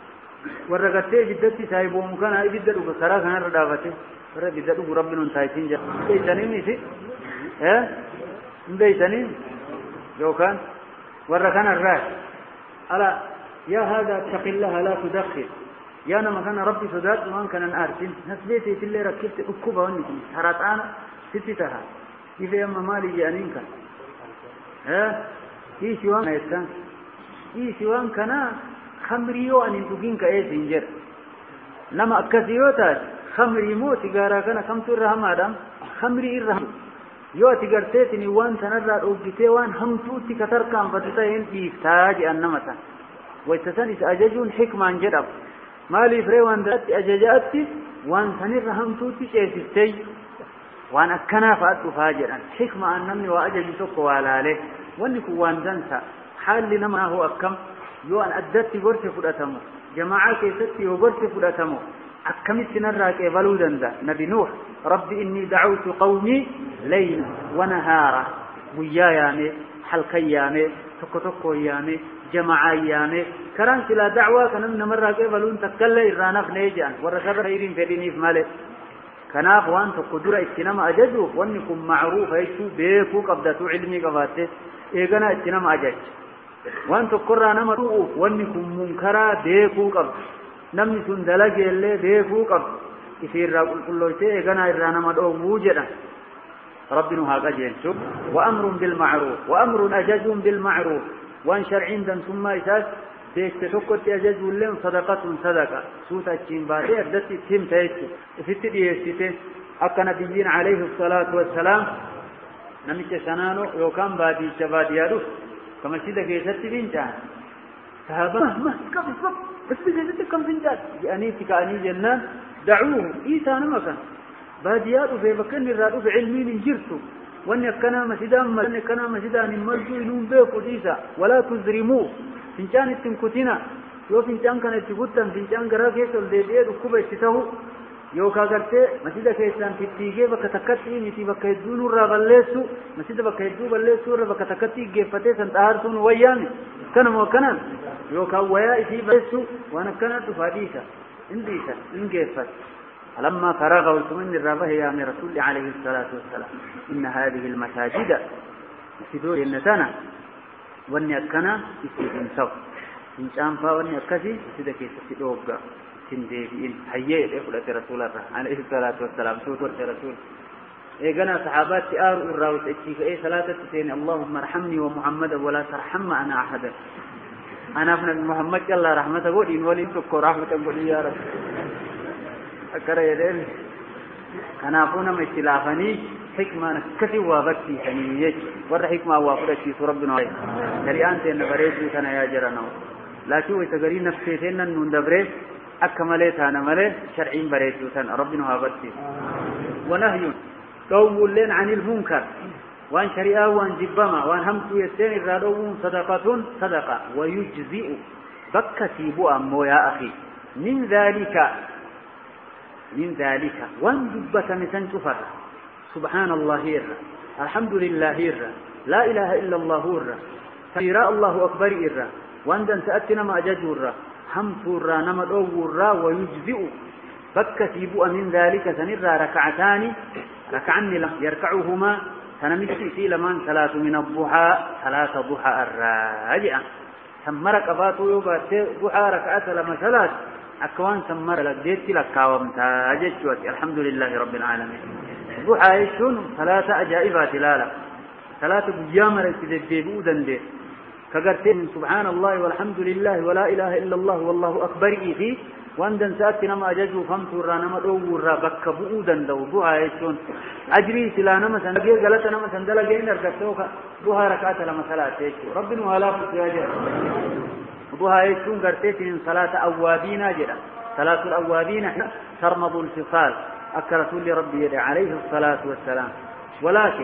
ورقتي جدتي سايبو مكان هاي بدلو بسرا كان ردافتي فرد بدلو ربنا انتايتين جا بيتانين نسي ها بيتانين جو كان ورقان الراس ألا يا هذا اتق الله لا تدخل يا أنا مكان ربي صدات وان كان الأرسين نسبيتي اللي ركبت أكوبة ونكم سرطان ستتها إذا يما مالي جانينك ها إيه شوان يستان إيه شوان كان خمريو أن ينتقينك إيه سنجر نما أكسيوتات خمري مو تجارة كان خمس الرحم آدم خمري الرحم يو تجارتني وان تنرى أوجتي وان هم توتي كثر كام فتتين يفتاج أنمتا ويتسان أججون حكمة جدب مالي فري وان ذات أججاتي وان تنرى هم توتي شيء وان أكنا فأتو فاجرا حكمة أنمني وأجج سكو على عليه وانكو وان ذنسا حال لنما هو أكم يو أن أدتي برس فلأتمو جماعة كيستي وبرس فلأتمو أكملت نراك إبلودا ذا نبي نوح ربي إني دعوت قومي ليلا ونهارا ويايامي حلقيامي تكو تكو يامي جماعة يامي كران سلا دعوة كنمنا مراك إبلون تكلا إرانف نيجان ورسال خيرين فديني في مالك كناف وان تقدر اتنام أججو وانكم معروف هيتو بيكو قبضتو علمي قباته إيقنا اتنام أجج وان تقرانا مروف وانكم منكرا بيكو قبض namni sun dalage illee beekuu qabu isiirraa qulqullootee eeganaa irraa nama dhoowwuu jedha rabbinu haa qajeelchu wa amrun bil ma'ruf wa amrun ajajun bil ma'ruf waan shar'iin dantummaa isaas beekte tokkotti ajajuulleen sadaqatun sadaqa suuta achiin baatee addatti itti himta jechuudha ifitti dhiyeessite akka nabiyyiin alayhi salaatu wassalaam namicha sanaanoo yookaan baadiyyicha baadiyyaa dhufu ka masjida keessatti fincaan sahaaba ma qabi qabi بس بجد كم فنجان يعني تكاني جنان دعوه إيسان مكان باديات في مكان الرادو في علمين جرتو وأن يكنا مسجدا وأن يكنا مسجدا نملتو إنهم بيكو ديسا ولا تزرموا فنجان التنكتنا يو فنجان كان يتقوتا فنجان قرا كيسا الديديد وكوبا يتتهو يو كاغرتي مسجدا كيسان تتيجي بك تكتي متي بك يدون الرغلسو مسجدا بك يدو بلسو بك تكتي جيفتي سنتهارسون وياني كان موكنا يو كاويا إتي بلسو وأنا كانت فاديسا انديسا انجيفت لما فرغ وثمن الرابه يا من رسول عليه الصلاة والسلام إن هذه المساجد مسجدوا لنتنا وأن يكنا يسيبون سو إن شانفا وأن يكسي مسجدك يسيبوغا تنديبين حيّي يقول رسول الله عليه الصلاة والسلام سوى رسول إيه قنا صحابات تآر الراوس اتشيك إيه صلاة تتين اللهم ارحمني ومحمدا ولا ترحم أنا أحدا أنا ابن محمد الله رحمته قول إن ولي تكو رحمة قول يا رب أكرا يدين أنا أقول ما استلافني حكمة كثي وابكي حنية ور حكمة وافرتي ربنا عليه شريان تين بريد كان يا جرنا لكن ويتقري نفسي تين ندبره أكمله ثانا مله شرعين بريد كان ربنا وابكي ونهي قوم لين عن المنكر وان شريعة وان جبما وان هم يتين الرادوون صدقة صدقة ويجزئ بكتي بؤم يا أخي من ذلك من ذلك وان جبة مثل كفر سبحان الله إرى الحمد لله إرى لا إله إلا الله إرى فإراء الله أكبر إرى وان دن تأتنا ما أجج إرى حمد إرى نمد إرى ويجزئ بكتي بؤم من ذلك سنرى ركعتان ركعن يركعهما سنمشي في لمن ثلاث من الضحى ثلاث ضحى الراجعة سمر قباتو يوبات ضحى ركعة لما ثلاث أكوان سمر لقديت لك كاومتا أججوت الحمد لله رب العالمين ضحى يشون ثلاثة أجائبات لالا ثلاثة بجامر تدبيبو دندي كقرتين سبحان الله والحمد لله ولا إله إلا الله والله أكبر إيثي وأندن سأتنا ما أججو فمتو رانا ما دورا بك بؤودا دو ضحى يشون أجري سلانا مثلا غير غلطنا مثلا دلغين ارغتوك ضحى ركعة لما ثلاث يشو ربنا ولا فسياجر ضحى يشون قرتين صلاة أوابين جدا صلاة الأوابين ترمض الفصال أكا رسول ربي عليه الصلاة والسلام ولكن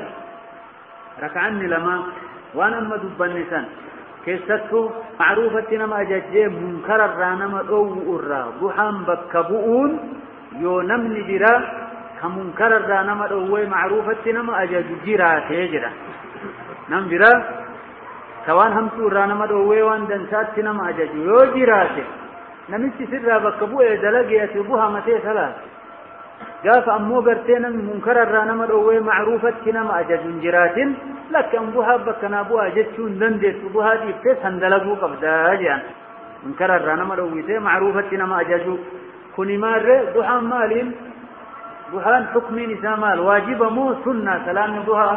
ركعني لما وأنا أما دب النسان كيستو معروفة نما أججي منكر الرانما أو أرى ضحى بكبؤون يو نمني جرا كمنكر الرانما أو معروفة نما أجج جرا تيجرا نم جرا كوان هم تو الرانما أو وان دنسات نما أجج يو جرا تي نمشي سرا بكبؤ دلقية ضحى متى ثلاث قاف أمو قرتين منكر الرانما أو معروفة نما أجج جرات لكن ضحى بكنا بوها جتشون دندت ضحى دي بتس هندلقوا قبدا جان منكر الرانما أو ويته معروفة نما أجج كوني مار ضحى مالين ضحى حكم نساء مال واجب مو سنة سلام ضحى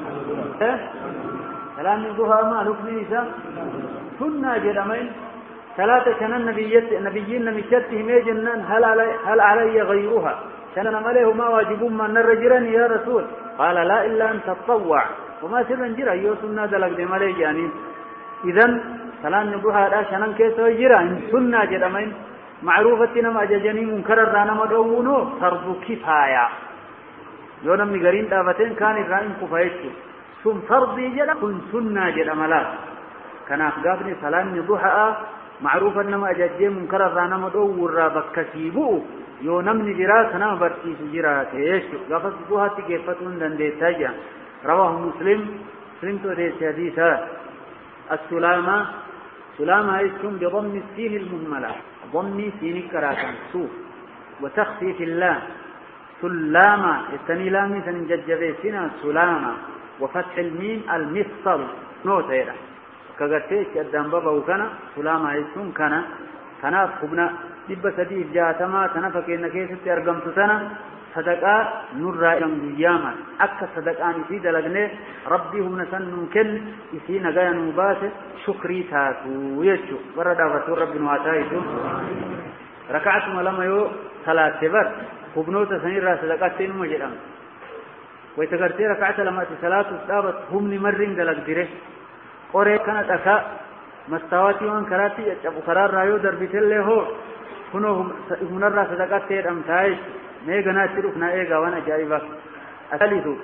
سلام ضحى مال حكم نساء سنة جرمين ثلاثة كان النبيين نبيين مشتهم جنان هل علي هل علي غيرها كان مليه ما واجبون من الرجلان يا رسول قال لا إلا أن تتطوع وما سر جرا يو سنة دلق دي مليه يعني إذن سلام ضحى لا شنن كيسو جرا سنة جرمين معروفة نما ججني منكر الرانا مدعونه فرض كفاية يونا مغرين دافتين كان الرائم كفايته ثم فرضي جدا كن سنة جدا ملاك كان أفقابني سلام ضحى معروفة نما ججي منكر الرانا مدعور بكسيبو يونا من جرا سنا برسيس جرا تيش غفت ضحى تكيفتون دنديتا رواه مسلم مسلم توديس حديثا السلامة سلامة اسم بضم السين المهملة ضم سين كراكان سو وتخفيف الله سلامة الثاني لامي سنججبه سنا سلامة وفتح الميم المفصل نوت هيدا كغتيش قدام بابا وكنا سلامة اسم كنا كنا خبنا دبا سديف جاتما تنفكين كيست ارقمت سنة صدقاء نرى يوما أكا صدقاء نسيد لغنه ربي هم نسن نمكن يسينا غايا نمبات شكري تاتو يجو ورد آفتو ربي نواتايتو ركعتم لما يو ثلاثة بر خبنوتا سنيرا صدقاء تين مجرم ويتقرتي ركعت لما تسلاة استابت هم نمرين دلق ديره قرأ كانت أكا مستواتي وان كراتي يجب قرار رايو دربيتل له كنو هم نرى صدقاء تين أمتايش ميغنا تروفنا ايغا وانا جايبا الثالث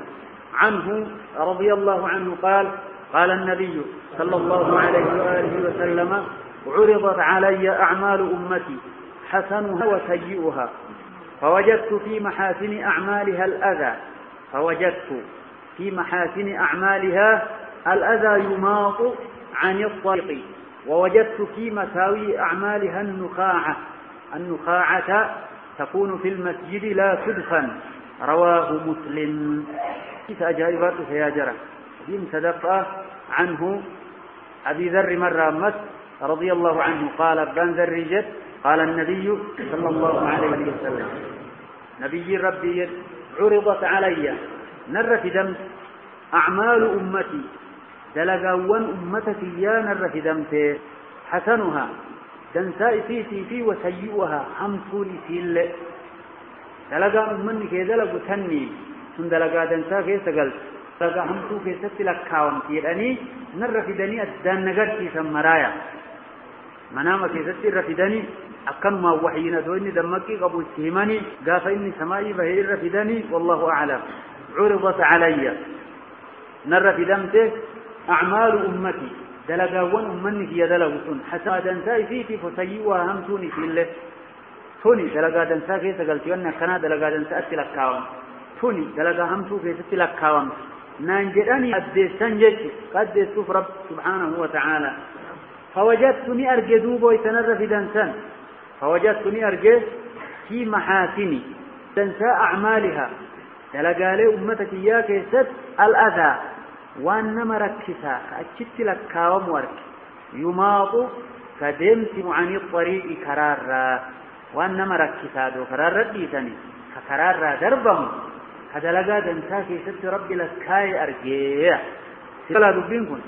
عنه رضي الله عنه قال قال النبي صلى الله عليه وآله وسلم عرضت علي أعمال أمتي حسنها وسيئها فوجدت في محاسن أعمالها الأذى فوجدت في محاسن أعمالها الأذى يماط عن الطريق ووجدت في مساوي أعمالها النخاعة النخاعة تكون في المسجد لا تدفن رواه مسلم. كيف أجائبات سياجرة دين صدق عنه أبي ذر مرة مس رضي الله عنه قال بن ذر جد قال النبي صلى الله عليه وسلم نبي ربي عرضت علي نر في دم أعمال أمتي دلقاوان أمتك يا نر في دمته حسنها دنساء في في وسيئها حمسون سيل دلقا أمني كي دلقوا تني من دلقا دنساء كي سقلت دلقا حمسو كي ستلك كاوم تيراني نر في دني الدان نقر في سمرايا منام كي ستر في دني أكنما وحينا دويني دمكي قبو السيماني قاف إني سمائي بهير في دني والله أعلم عرضت علي نر في دمته أعمال أمتي دلقاوان أمنك يدلقون حتى دنساء فيتي فسيئوها همسوني في الله توني دلقا دنساء كيسا قلت وانا كنا دلقا دنساء اتلقاوان توني دلقا همسو كيسا اتلقاوان نانجراني أديسان جيش قد يسوف رب سبحانه وتعالى فوجدتني أرجي دوبو يتنر في دنسان فوجدتني أرجي في محاسني دنساء أعمالها دلقا لي أمتك إياك يسد الأذى وأنما ركسا كأجت لك كاوم ورك يماط كدمت عن الطريق كرارا وأنما ركسا دو كرارا ديساني كرارا دربهم هذا لقى دنسا كي ست ربي لكاي أرجيه سلا دبينكم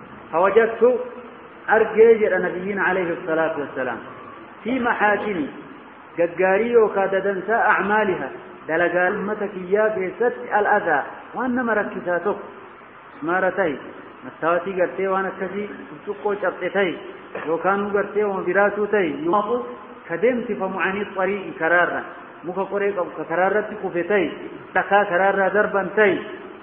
فوجدت أرجيه النبيين عليه الصلاة والسلام في محاسن قدقاري وكاد دنسا أعمالها دلقا أمتك إياك ست الأذى وأنما ركساتك مارتاي مستواتي قرتي وانا كسي تسقو شرطتاي وكانوا قرتي ومبراتو تاي يماطو كدمت فمعاني الطريق كرارا مكا قريق أو كرارة كفتاي تكا كرارة دربا تاي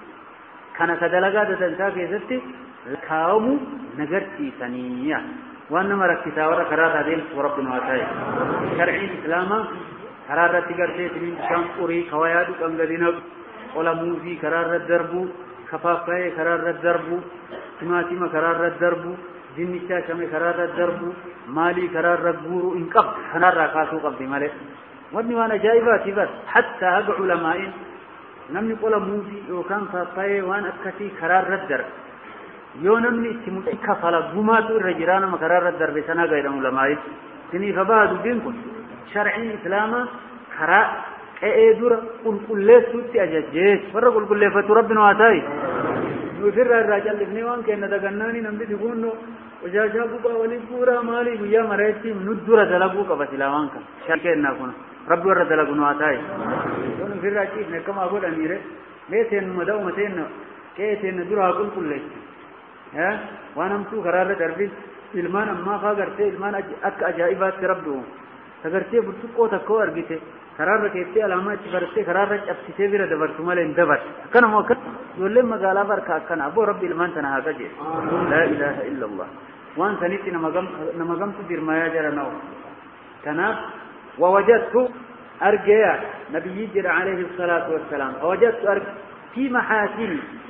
كان كدلقا دتنسا كيستي لكاومو نقرتي ثانية وانما ركتا ورا كرارة ديمت وربنا واتاي شرعي إسلاما كرارة قرتي تنين شام قري كوايادو كنغدينب ولا موزي كرارة دربو كفافاي كرار الدرب تماتيما كرار الدرب جنيشا كمي كرار الدرب مالي كرار الجورو إن قب كرار كاسو قب مالك ودني وانا جايباتي بس حتى أبع علماء نمني قولا موزي وكان فافاي وانا أكتي كرار الدرب يو نمني اتموتي كفالا قماتو الرجرانا ما كرار الدرب سنة غير علماء تني فبادو بينكم شرعي إسلاما كرار ee dura qulqulleessuutti ajajjees warra qulqulleeffatu rabbina waa ta'i nusirraa irraa callifnee waan kenna dagannaani namni dhibuunno qojaajaa buqaa walii buuraa maalii guyyaa mareetti nu dura dalaguu qaba silaa waan kan shan kennaa kun rabbi warra dalagu nu waa ta'i yoo nusirraa ciifne akkamaa godhaniire mee teennuma da'uma teenna qe'ee teenna duraa qulqulleessi waan hamtuu karaarra darbin ilmaan ammaa faa gartee ilmaan akka ajaa'ibaatti rabbi sagartee burtuqqoo takkoo argite كرارة كيتي علامات فرتي كرارة أبتسي بيرة دبرت مالين دبر كنا ما كن يقول ما قال أبرك كنا أبو ربي المان تنها كجي لا إله إلا الله وان سنيتي نمجم نمجم تدير ما يجرى نو كناب ووجدت أرجع نبي يجرى عليه الصلاة والسلام ووجدت أرجع في محاسن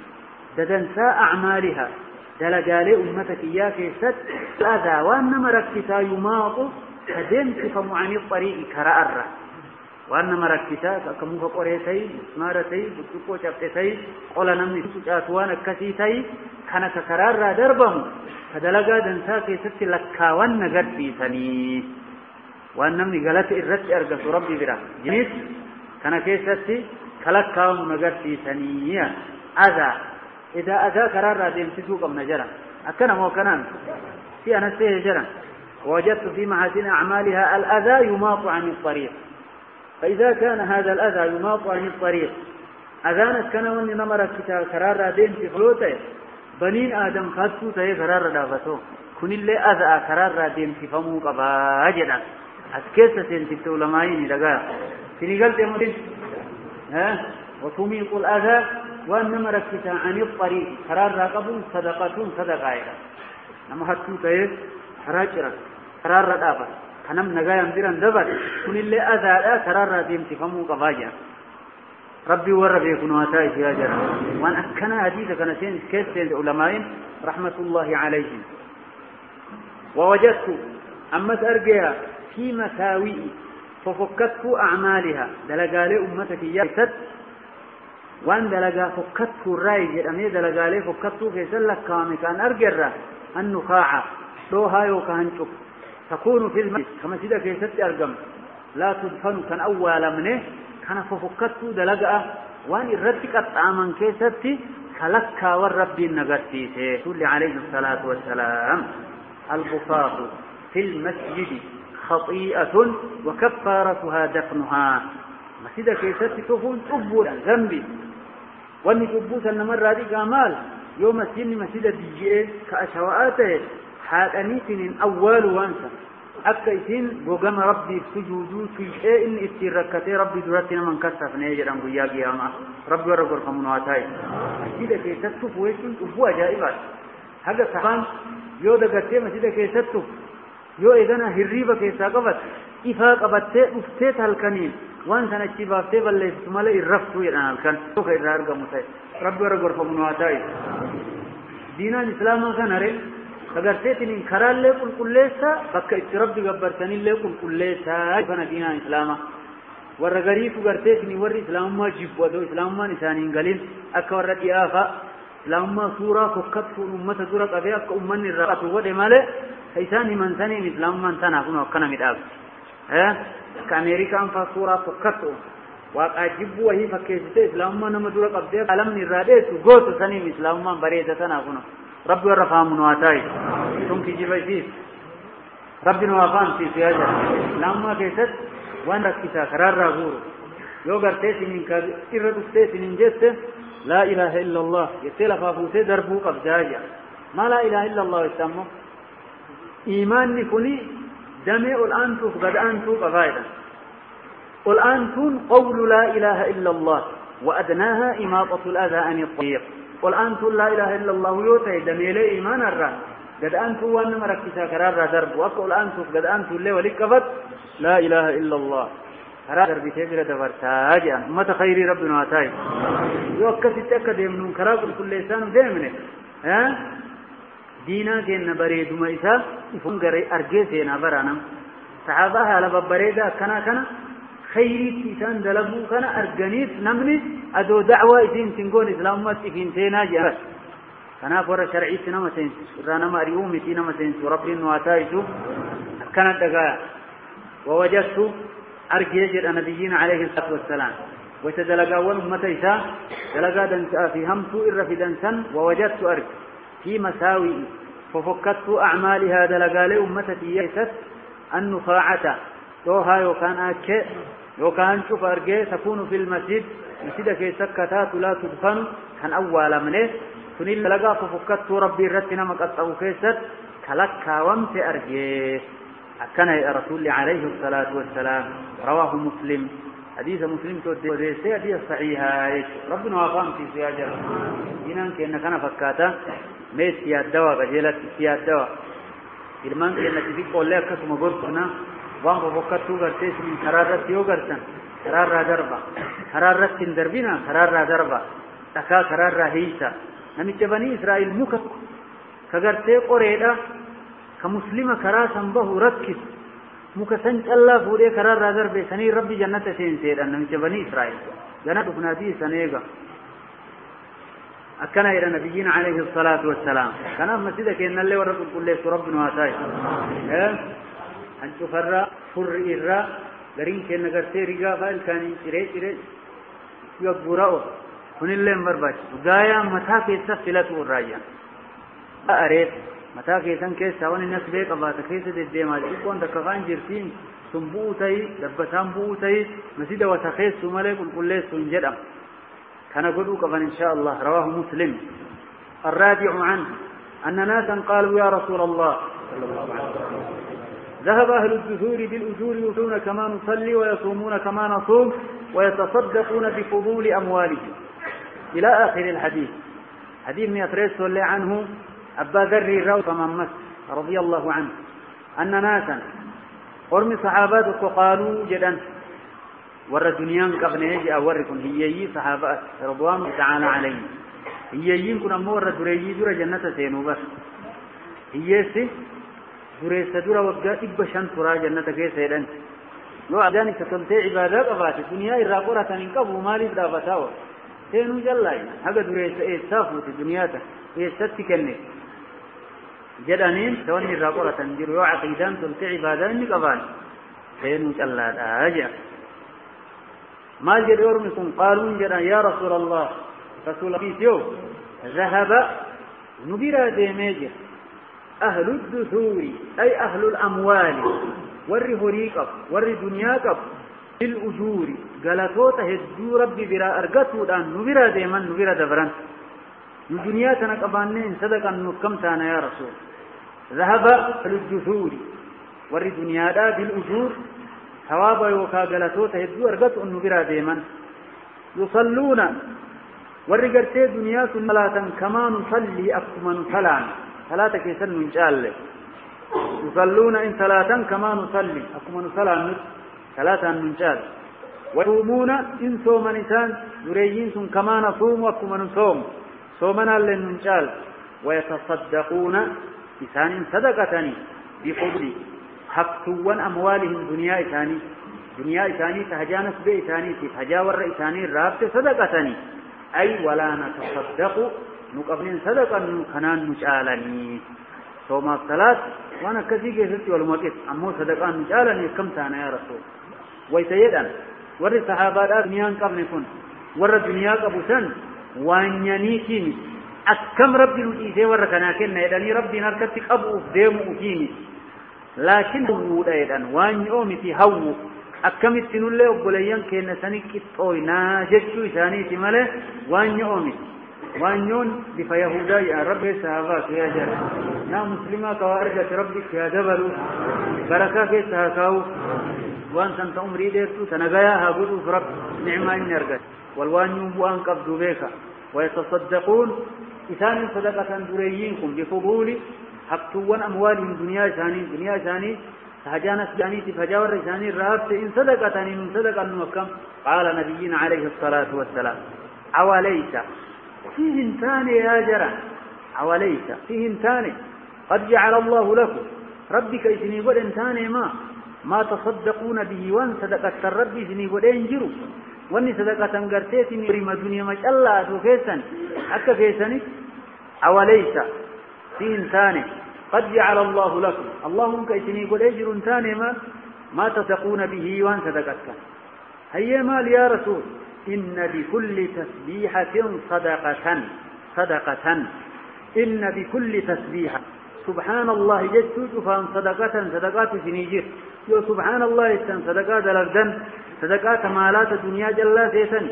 ددنساء أعمالها دلقالي أمتك إياك ست الأذى وأنما ركتا يماط كدمت فمعني الطريق كرأرة وأنما ركتا كموك قريتي مسمارتي بطلقو شبتتي قولا نمني سجاتوان كسيتي كان ككرار دربهم فدلقا دنسا كي ست لكاوان نقر في سني وأن نمني غلط إرد أرقص ربي برا جنيس كان كي ست كلكاوان نقر في سني أذى إذا أذى كرار ديم تسوق من جرى أكنا مو كنان في أنسيه جرى وجدت في محاسن أعمالها الأذى يماط عن الطريق فإذا كان هذا الأذى يماط عن الطريق أذانت كان واني نمرك كرار دين في خلوته بنين آدم خدتو تهي كرار دافتو كن اللي أذى كرار دين في فموك باجنا أسكيسة سنتبت علمائين لغا سنقلت يمدين ها وتميط الأذى وأنما ركتا عن الطريق قرار راقبون صدقتون صدقائها نما هاتو تايه حراجرا قرار رقابا كنم نغايا مديران دبر كن اللي أذالا قرار راديم تفهموا قباجا ربي وربي يكونوا هتاي في أجرا وأن أكنا حديثة كنسين كيف سين علماء رحمة الله عليهم ووجدت أما أرجع في مساوئ ففكت أعمالها دلقالي أمتك يا وان دلقا فكت الرايج أمي دلقالي فكت في سلك كامي كان أرجع النخاعة لو هايو كهنشوف تكون في المسجد كما سيدا في ست أرقم لا تدفن كان أول منه كان ففكت دلقا وان الردك الطعامان كيستي خلقا والرب النقسيسي رسول عليه الصلاة والسلام البساط في المسجد خطيئة وكفارتها دفنها مسجد كيستي تكون تبولا ذنبي واني تبوسا نمر هذه كامال يوم السن مسجد الدجئ كأشواءاته حاكنيتن أول وانسا أكيسين وقام ربي سجودو في شيء اتركتي ربي دراتنا من كسف نيجر أم قيا قياما ربي ورقر خمنواتاي مسجد كيستي فويسون أبوة جائبات هذا سبان يو دقتي مسجد كيستي يو إذن هريبا كيسا قبت إفاق قبتي أفتيت هالكنين وان سنة شبابتي بالله سمالي الرفتو يران هالكن توك إرارق مساي ربي ورقر خمنواتاي دينا الإسلام كان هري agarteetin karaalee qulqulleessa bakka itti rabbi gabbartanillee qulqulleessa kana diinaan islaama warra gariitu garteetin warri islaamummaa jibbu adoo islaamummaan isaaniin galin akka warra dhiyaafa islaamummaa suuraa fokkattuun ummata dura qabee akka ummanni irraa qatu godhe malee isaan himan saniin islaamummaan tanaaf nu akkana midhaaf akka ameerikaan faa suuraa fokkattu waaqaa jibbu wahii fakkeessite islaamummaa nama dura qabdee alamni irraa dheessu gootu saniin islaamummaan bareeda tanaaf nu ربي ورفعهم نواتاي تنكي جبايسيس ربي نوافان في سياجة لما كيست وان ركتا قرار راغور يو غرتيسي من كرد استيسي من جست لا إله إلا الله يتلف أفوسي دربو قبجاجة ما لا إله إلا الله يسمى إيمان نكوني جميع الآنتوف قد أنتوف أفايدا الآنتون قول لا إله إلا الله وأدناها إماطة الأذى عن الطريق والآن تقول لا إله إلا الله يوتي دميلي إيمان الرا قد أنتوا وأن مركزا قرار درب وأقول أنتوا قد أنتوا اللي ولكفت لا إله إلا الله قرار دربي تبير دفرتاج ما تخيري ربنا واتاي يوكس التأكد من قرار كل لسان دائمنه ها دينا كأن بريد ميسا يفون قري أرجيسينا برانم صحابها على بريدا كنا كنا خيري تيسان دلبو كان أرجانيس نمني أدو دعوة إذن تنقول إسلام ما تفين تينا جاء كان فور شرعي تنا ما تنس رانا ما ريومي تنا ما تنس ورب النواتايسو كانت دقاء ووجدت أرجيجر النبيين عليه الصلاة والسلام وتدلقا أمة إساء دلقا دنسا في همسو إر في دنسا ووجدت أرج في مساوي ففكت أعمالها دلقا لأمة تيسس النخاعة توها يوكان أكي يوكان شوف أرجي تكون في المسجد مسجد كي سكتات لا تدفن كان أول منه سنين لقى ففكت ربي رتنا مقطعو كيست كلكا ومت أرجي أكنا يا رسول عليه الصلاة والسلام رواه مسلم حديث مسلم تودي حديث صحيحة ربنا وفام في سياجة إنان كأنك أنا فكاتا ميت سياد دواء غجلت سياد دواء إلمان كأنك تقول لك كسم قرصنا وان ففكتو غرتيس من حرارة يو غرتن حرارة دربا حرارة دربنا حرارة دربا تكا حرارة هيسا نمت بني إسرائيل مكت كغرتي قريدا كمسلمة كراسا به ركز مكسنج الله فوري حرارة دربا سني ربي جنة سين سيدا نمت بني إسرائيل جنة بنادي سنيغا أكنا إلى نبينا عليه الصلاة والسلام كان مسجدك إن الله ورقل كل ربنا واتاي أنتو فرّا فر إرّا غرين كنا غرتي رجع فايل كاني تري تري يقبراو هن اللي مرباش غايا متى كيسا فلات ورايا أريد متى كيسا كيسا ون الناس بيك الله تكيسا دي ما يكون تكفان جرتين سنبوتاي دبتان بوتاي مسجد وتخيس سمالك كل سنجد كان قدوك إن شاء الله رواه مسلم الرابع عنه أن ناسا قالوا يا رسول الله صلى الله عليه وسلم ذهب أهل الدثور بالأجور يؤتون كما نصلي ويصومون كما نصوم ويتصدقون بفضول أموالهم إلى آخر الحديث. حديث يتريس اللي عنه أبا ذر الروض ممس رضي الله عنه أن ناسا قرم صحابات قالوا جدا ور الدنيا قبنه جاء وركن هي صحابات رضوان تعالى عليهم هي كنا مور دري در جنة سينو بس هي سي دري سدرا وقا إبشان ترى جنة كي سيدان لو أداني ستلتي عبادة قبات الدنيا الرقورة من قبل مالي بلا فتاوى سينو جلاين هذا دري سافو في الدنيا يستكني جدانين توني الرقورة نجروا عقيدان تلتي عبادة من قبل سينو جلاد آجا ما جدور منكم قالوا جدا يا رسول الله رسول الله يو ذهب نبرا ديميجر أهل الدثور أي أهل الأموال ور هريقب ور دنياقب في الأجور قالتوتا هدو ربي برا أرقاتو دان نبرا ديمان نبرا دبران الدنيا تنقبانين صدقا نكم تانا يا رسول ذهب أهل الدثور ور دنيا دا بالأجور ثوابا يوكا قالتوتا هدو أرقاتو نبرا ديمان يصلون ورقرتي دنيا صلاة كما نصلي أكما نصلان صلاة كيسن من جال يصلون إن صلاة كما نصلي أكما نصلان صلاة من جال ويصومون إن صوم نسان يريين كما نصوم أكما نصوم صومنا من جال ويتصدقون إسان صدقتني بفضل حفتوا أموالهم دنيا إساني دنيا إساني تهجانس بإساني تهجاور إساني رابط صدقتني أي ولا نتصدق نقبل صدقا كنان نجعلني صوم الصلاة وانا كذيك يسرتي والمقيت أمو صدقا نجعلني كم تانا يا رسول ويتيدا ور الصحابات دنيان قبل يكون ور الدنيا قبل سن وانياني كيني أكم ربي نتيسي ور كناكين يدني ربي نركتك أبو ديمو كيني لكن هو دايدا واني أومي في هو أكمل سنولة وبليان كنا سنك توينا جشوا إساني تماله وانيومي وانيون بفيهودا يا رب الصحابة يا جل نا مسلمة كوارجة ربك يا جبل بركة في سهاكاو وان سنت عمري ديرتو تنجايا هابودو رب نعمة نرجع والوانيوم وان قبضوا بك ويتصدقون إسان صدقة دريينكم بفضول حقتوان أموالهم دنيا ثاني دنيا ثاني هجانس جانيتي فجاور رجاني رابط إن صدقتني من صدق المكم قال نبينا عليه الصلاة والسلام عواليس فيهن ثاني يا جرى عواليس فيهن ثاني قد جعل الله لكم ربك إذني ودن ثاني ما ما تصدقون به وان صدقت الرب إذني ودن جروا واني صدقة انقرتيتني ريم الدنيا ما شاء الله أتوكيسا أكا كيساني عواليس فيهن ثاني قد جعل الله لكم اللهم كيسني قل أجر ثاني ما ما تصدقون به وان صدقتك هيا مال يا رسول إن بكل تسبيحة صدقة صدقة إن بكل تسبيحة سبحان الله جدت فان صدقة صدقات سنيجر يو سبحان الله يستن صدقات لردن صدقات مالات الدنيا جلا سيسن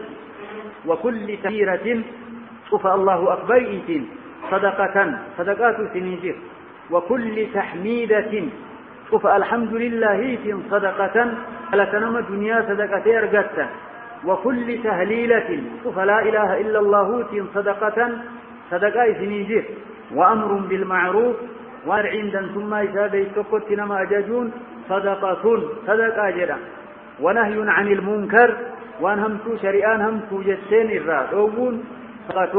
وكل تكبيرة شوف الله أكبر إيتين صدقة صدقات سنيجر وكل تحميدة شوف الحمد لله في صدقة على تنم الدنيا صدقة أرقدت وكل تهليلة شوف لا إله إلا الله في صدقة صدقة سنيجر وأمر بالمعروف وارعند ثم إذا بيتكت نما أجاجون صدقة صدقة جدا ونهي عن المنكر وأنهمت شريان همت جسين الرادون صدقة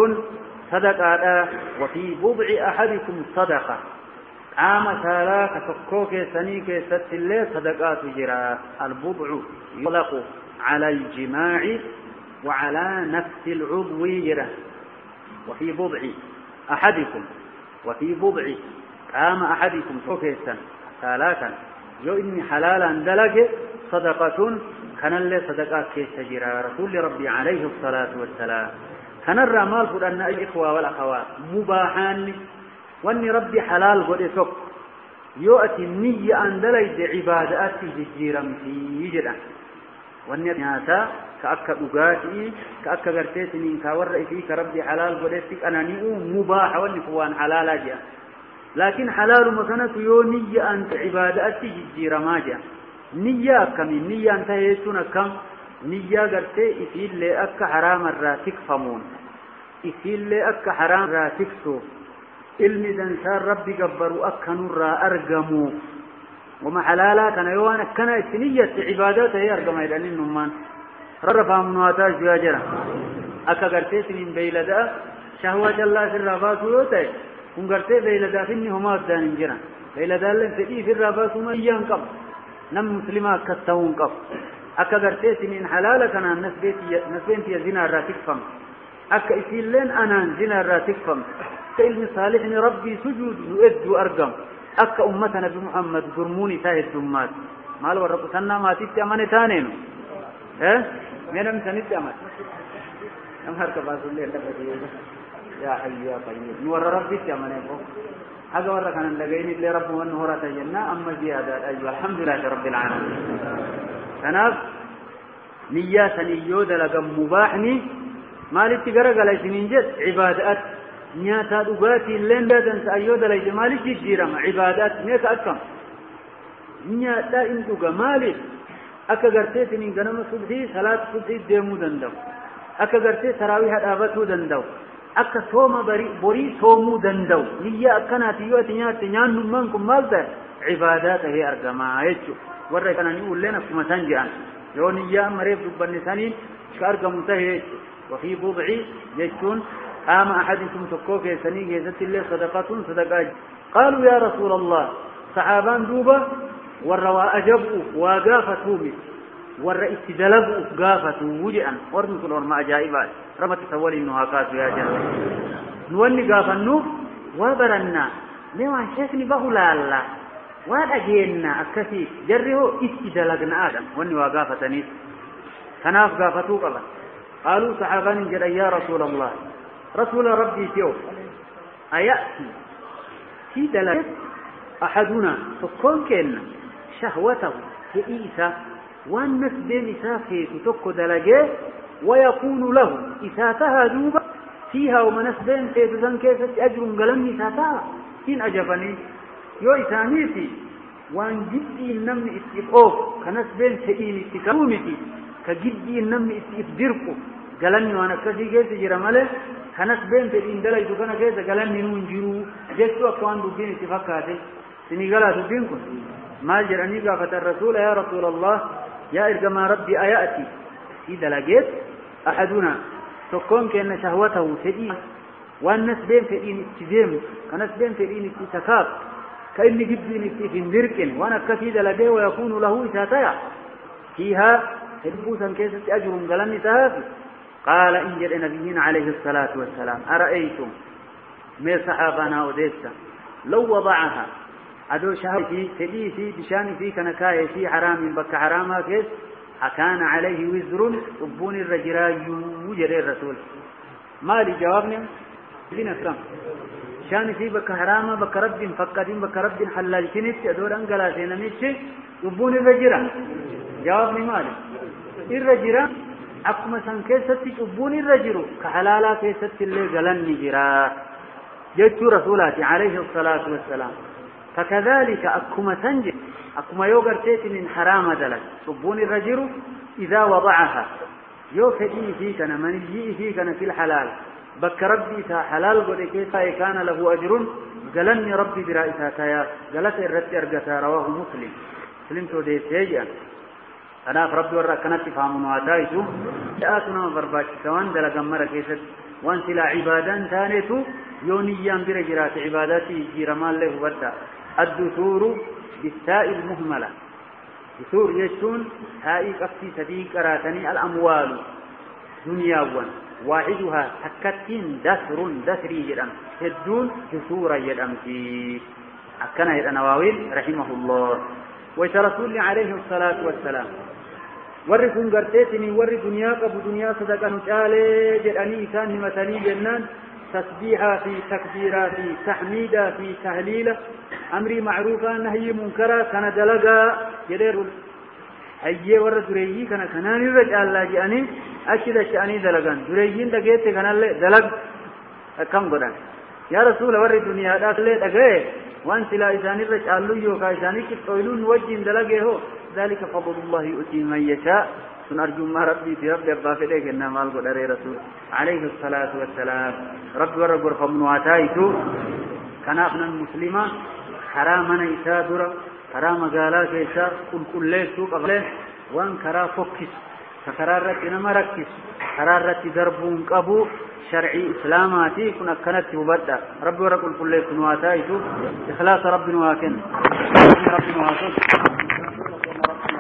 صدقة وفي بضع أحدكم صدقة عام سالا كتكوك سنيك ست الله صدقات جرا البضع يطلق على الجماع وعلى نفس العضو جرا وفي بضع أحدكم وفي بضع عام أحدكم كوكيسا سالاتا يو إني حلالا دلق صدقة كان الله صدقات كيس جرا رسول ربي عليه الصلاة والسلام كان الرمال فلأن الإخوة والأخوات مباحان واني ربي حلال قد سك يؤتي النية أن دليد عبادات جيرا في جدا واني ناسا كأكا أقاتي كأكا قرتيتني كاور فيك ربي حلال قد سك أنا نيء مباح واني فوان حلال جاء لكن حلال مكانت يو نية أن عبادات جيرا ما جاء نية كم نية أنت يسون كم نية قرتي في اللي أكا حرام الراتك فمون إسيل أك حرام را تكسو علم دنسان ربي قبروا أك نرى أرقموا وما حلالا كان يوانا كان إسنية عبادات هي أرقم إلى النمان رفع منواتاج ياجرا أكا قرتيس من بيلدا شهوة الله في الراباس ويوتاي هم قرتي بيلدا فيني هما أبدان انجرا بيلدا لن فئي في الراباس وما إيان قب نم مسلمات كتاون قب أكا قرتيس من حلالا كان نسبين في زنا الراتك فم أكا إسيل لين أنا زنا الراتك فم كإلم صالح ربي سجود يؤد وأرقم أكا أمتنا بمحمد قرموني تاهد دمات مال ورقو سنة ما تيتي أماني تانين ها مين أمساني تأمت أمهر كباسو اللي يا حي يا طيب نور ربي تأماني هذا ورا كان لقيني اللي ربه أنه هرات الجنة أما زيادة أيوة الحمد لله رب العالمين تناف نية نيود لقم مباحني مالي تقرق على سنين جد عبادات نياتا دغاتي لين بدن سايود لي جمالي جيرم عبادات نيك اكم نياتا ان دغ مالي اكا غرتي نين غنم صبحي صلاه صبحي ديمو دندو اكا غرتي تراويح دابتو دندو اكا صوم بري بري صومو دندو نيا اكنا تيوت نيات نيان منكم مالته عبادات هي ارجما يچو ور كان يقول لنا كما تنجان يو نيا مريب دبن ثاني كارغم تهي وفي بضعي يجون قام أحدكم تكوك يسنيك يزت الله صدقة صدقاء قالوا يا رسول الله صحابان دوبا والروا أجبوا وقافتهم والرئيس دلبوا قافتوا وجئا ورمت الورماء جائبات رمت سوالي إنها قاسوا يا جنة نولي قافنوا وبرنا نوان شاكني بهلا الله وأجينا أكثي جره استدلقنا آدم واني وقافتني تناف قافتوا قبل قالوا صحابان جرى يا رسول الله رسول ربي تيو أيأتي في دلالة أحدنا فكون كأن شهوته في إيسا والناس بين إسافه تتك دلجه ويقول له إساتها دوبا فيها ومناس بين تيتزن كيف أجر قلم إساتها إن أجبني يو إسانيتي وان جدي النمي استيقوف كناس بين تئين استيقومتي كجدي النمي استيقدركو قلني وانا كسي كيس جرماله كناس بين تئين دلج دكنا كيس قلني نونجرو جسوا أقوان دبين اتفاقاتي سنقلا دبينكم ما جراني قافة الرسول يا رسول الله يا إرقما ربي آياتي في دلجت أحدنا تكون كأن شهوته تئين والناس بين تئين اتجام كناس بين تئين اتسكاب كأني جبين اتفين دركن وانا كسي دلجه ويكون له إساتيا فيها حدبوسا كيسة أجر قلني تهافي قال إن جل نبينا عليه الصلاة والسلام أرأيتم من صحابنا وديسا لو وضعها أدو شهر في تليسي بشان في كنكاية في حرام بك حراما كيس أكان عليه وزر أبون الرجراء يوجر الرسول ما لي جوابنا لين أكرم شان في بك حراما بك رب فقدين بك رب حلال كنت أدور أنقلا سينميتش أبون الرجراء جوابني مالي الرجراء أكما سان كيستي أبون الرجراء كحلالا كيستي اللي قلن جرا جدت رسولاتي عليه الصلاة والسلام فكذلك أكما سنجي أكما يوغر تيتي من حرام دلت أبون الرجراء إذا وضعها يوفئي فيكنا من يجيء فيكنا في الحلال بك ربي تا حلال قد كيسا كان له أجر قلني ربي برائساتا يا قلت الرد أرقتا رواه مسلم سلمتو دي سيجا أنا ربي ورا كانت فهمون واتايتو جاءتنا برباك كوان دلقا مرة كيست وانت لا عبادان تانيتو يونيان برجرات عباداتي جيرمان له ودا الدثور بالتاء المهملة دثور يشون هائي قفتي صديق راتني الأموال دنياوان واحدها تكتين دثر دثري جدام هدون دثورا جدام في أكنا النواويل رحمه الله ويترسول عليه الصلاة والسلام ورثون قرتيتني ور دنيا قبو دنيا صدقا نشالي جراني كان مثلي جنان تسبيحا في تكبيرا في تحميدا في تهليلا أمري معروفا نهي منكرا كان دلقا جدير هيا ور دريي كان كناني رجال الله جاني أشد شأني دلقان دريين دقيت كان دلق كم قدان يا رسول ور دنيا داخلت أغير وانت لا إساني رجال يوكا إساني كتويلون وجين دلقه ذلك فضل الله يؤتي من يشاء سنرجو ما ربي في ربي أبا فديك إنما القول أري رسول عليه الصلاة والسلام ربي ورق ورق من واتايتو كان أخنا المسلمة حرامنا إساء درا حرام قالا كيسا كل كل ليس سوق أغليه وان كرا فكس فكرارت إنما ركس كرارت دربون قبو شرعي إسلاماتي كنا كانت مبدأ ربي ورق كل ليس نواتايتو إخلاص ربي نواكن ربي نواكن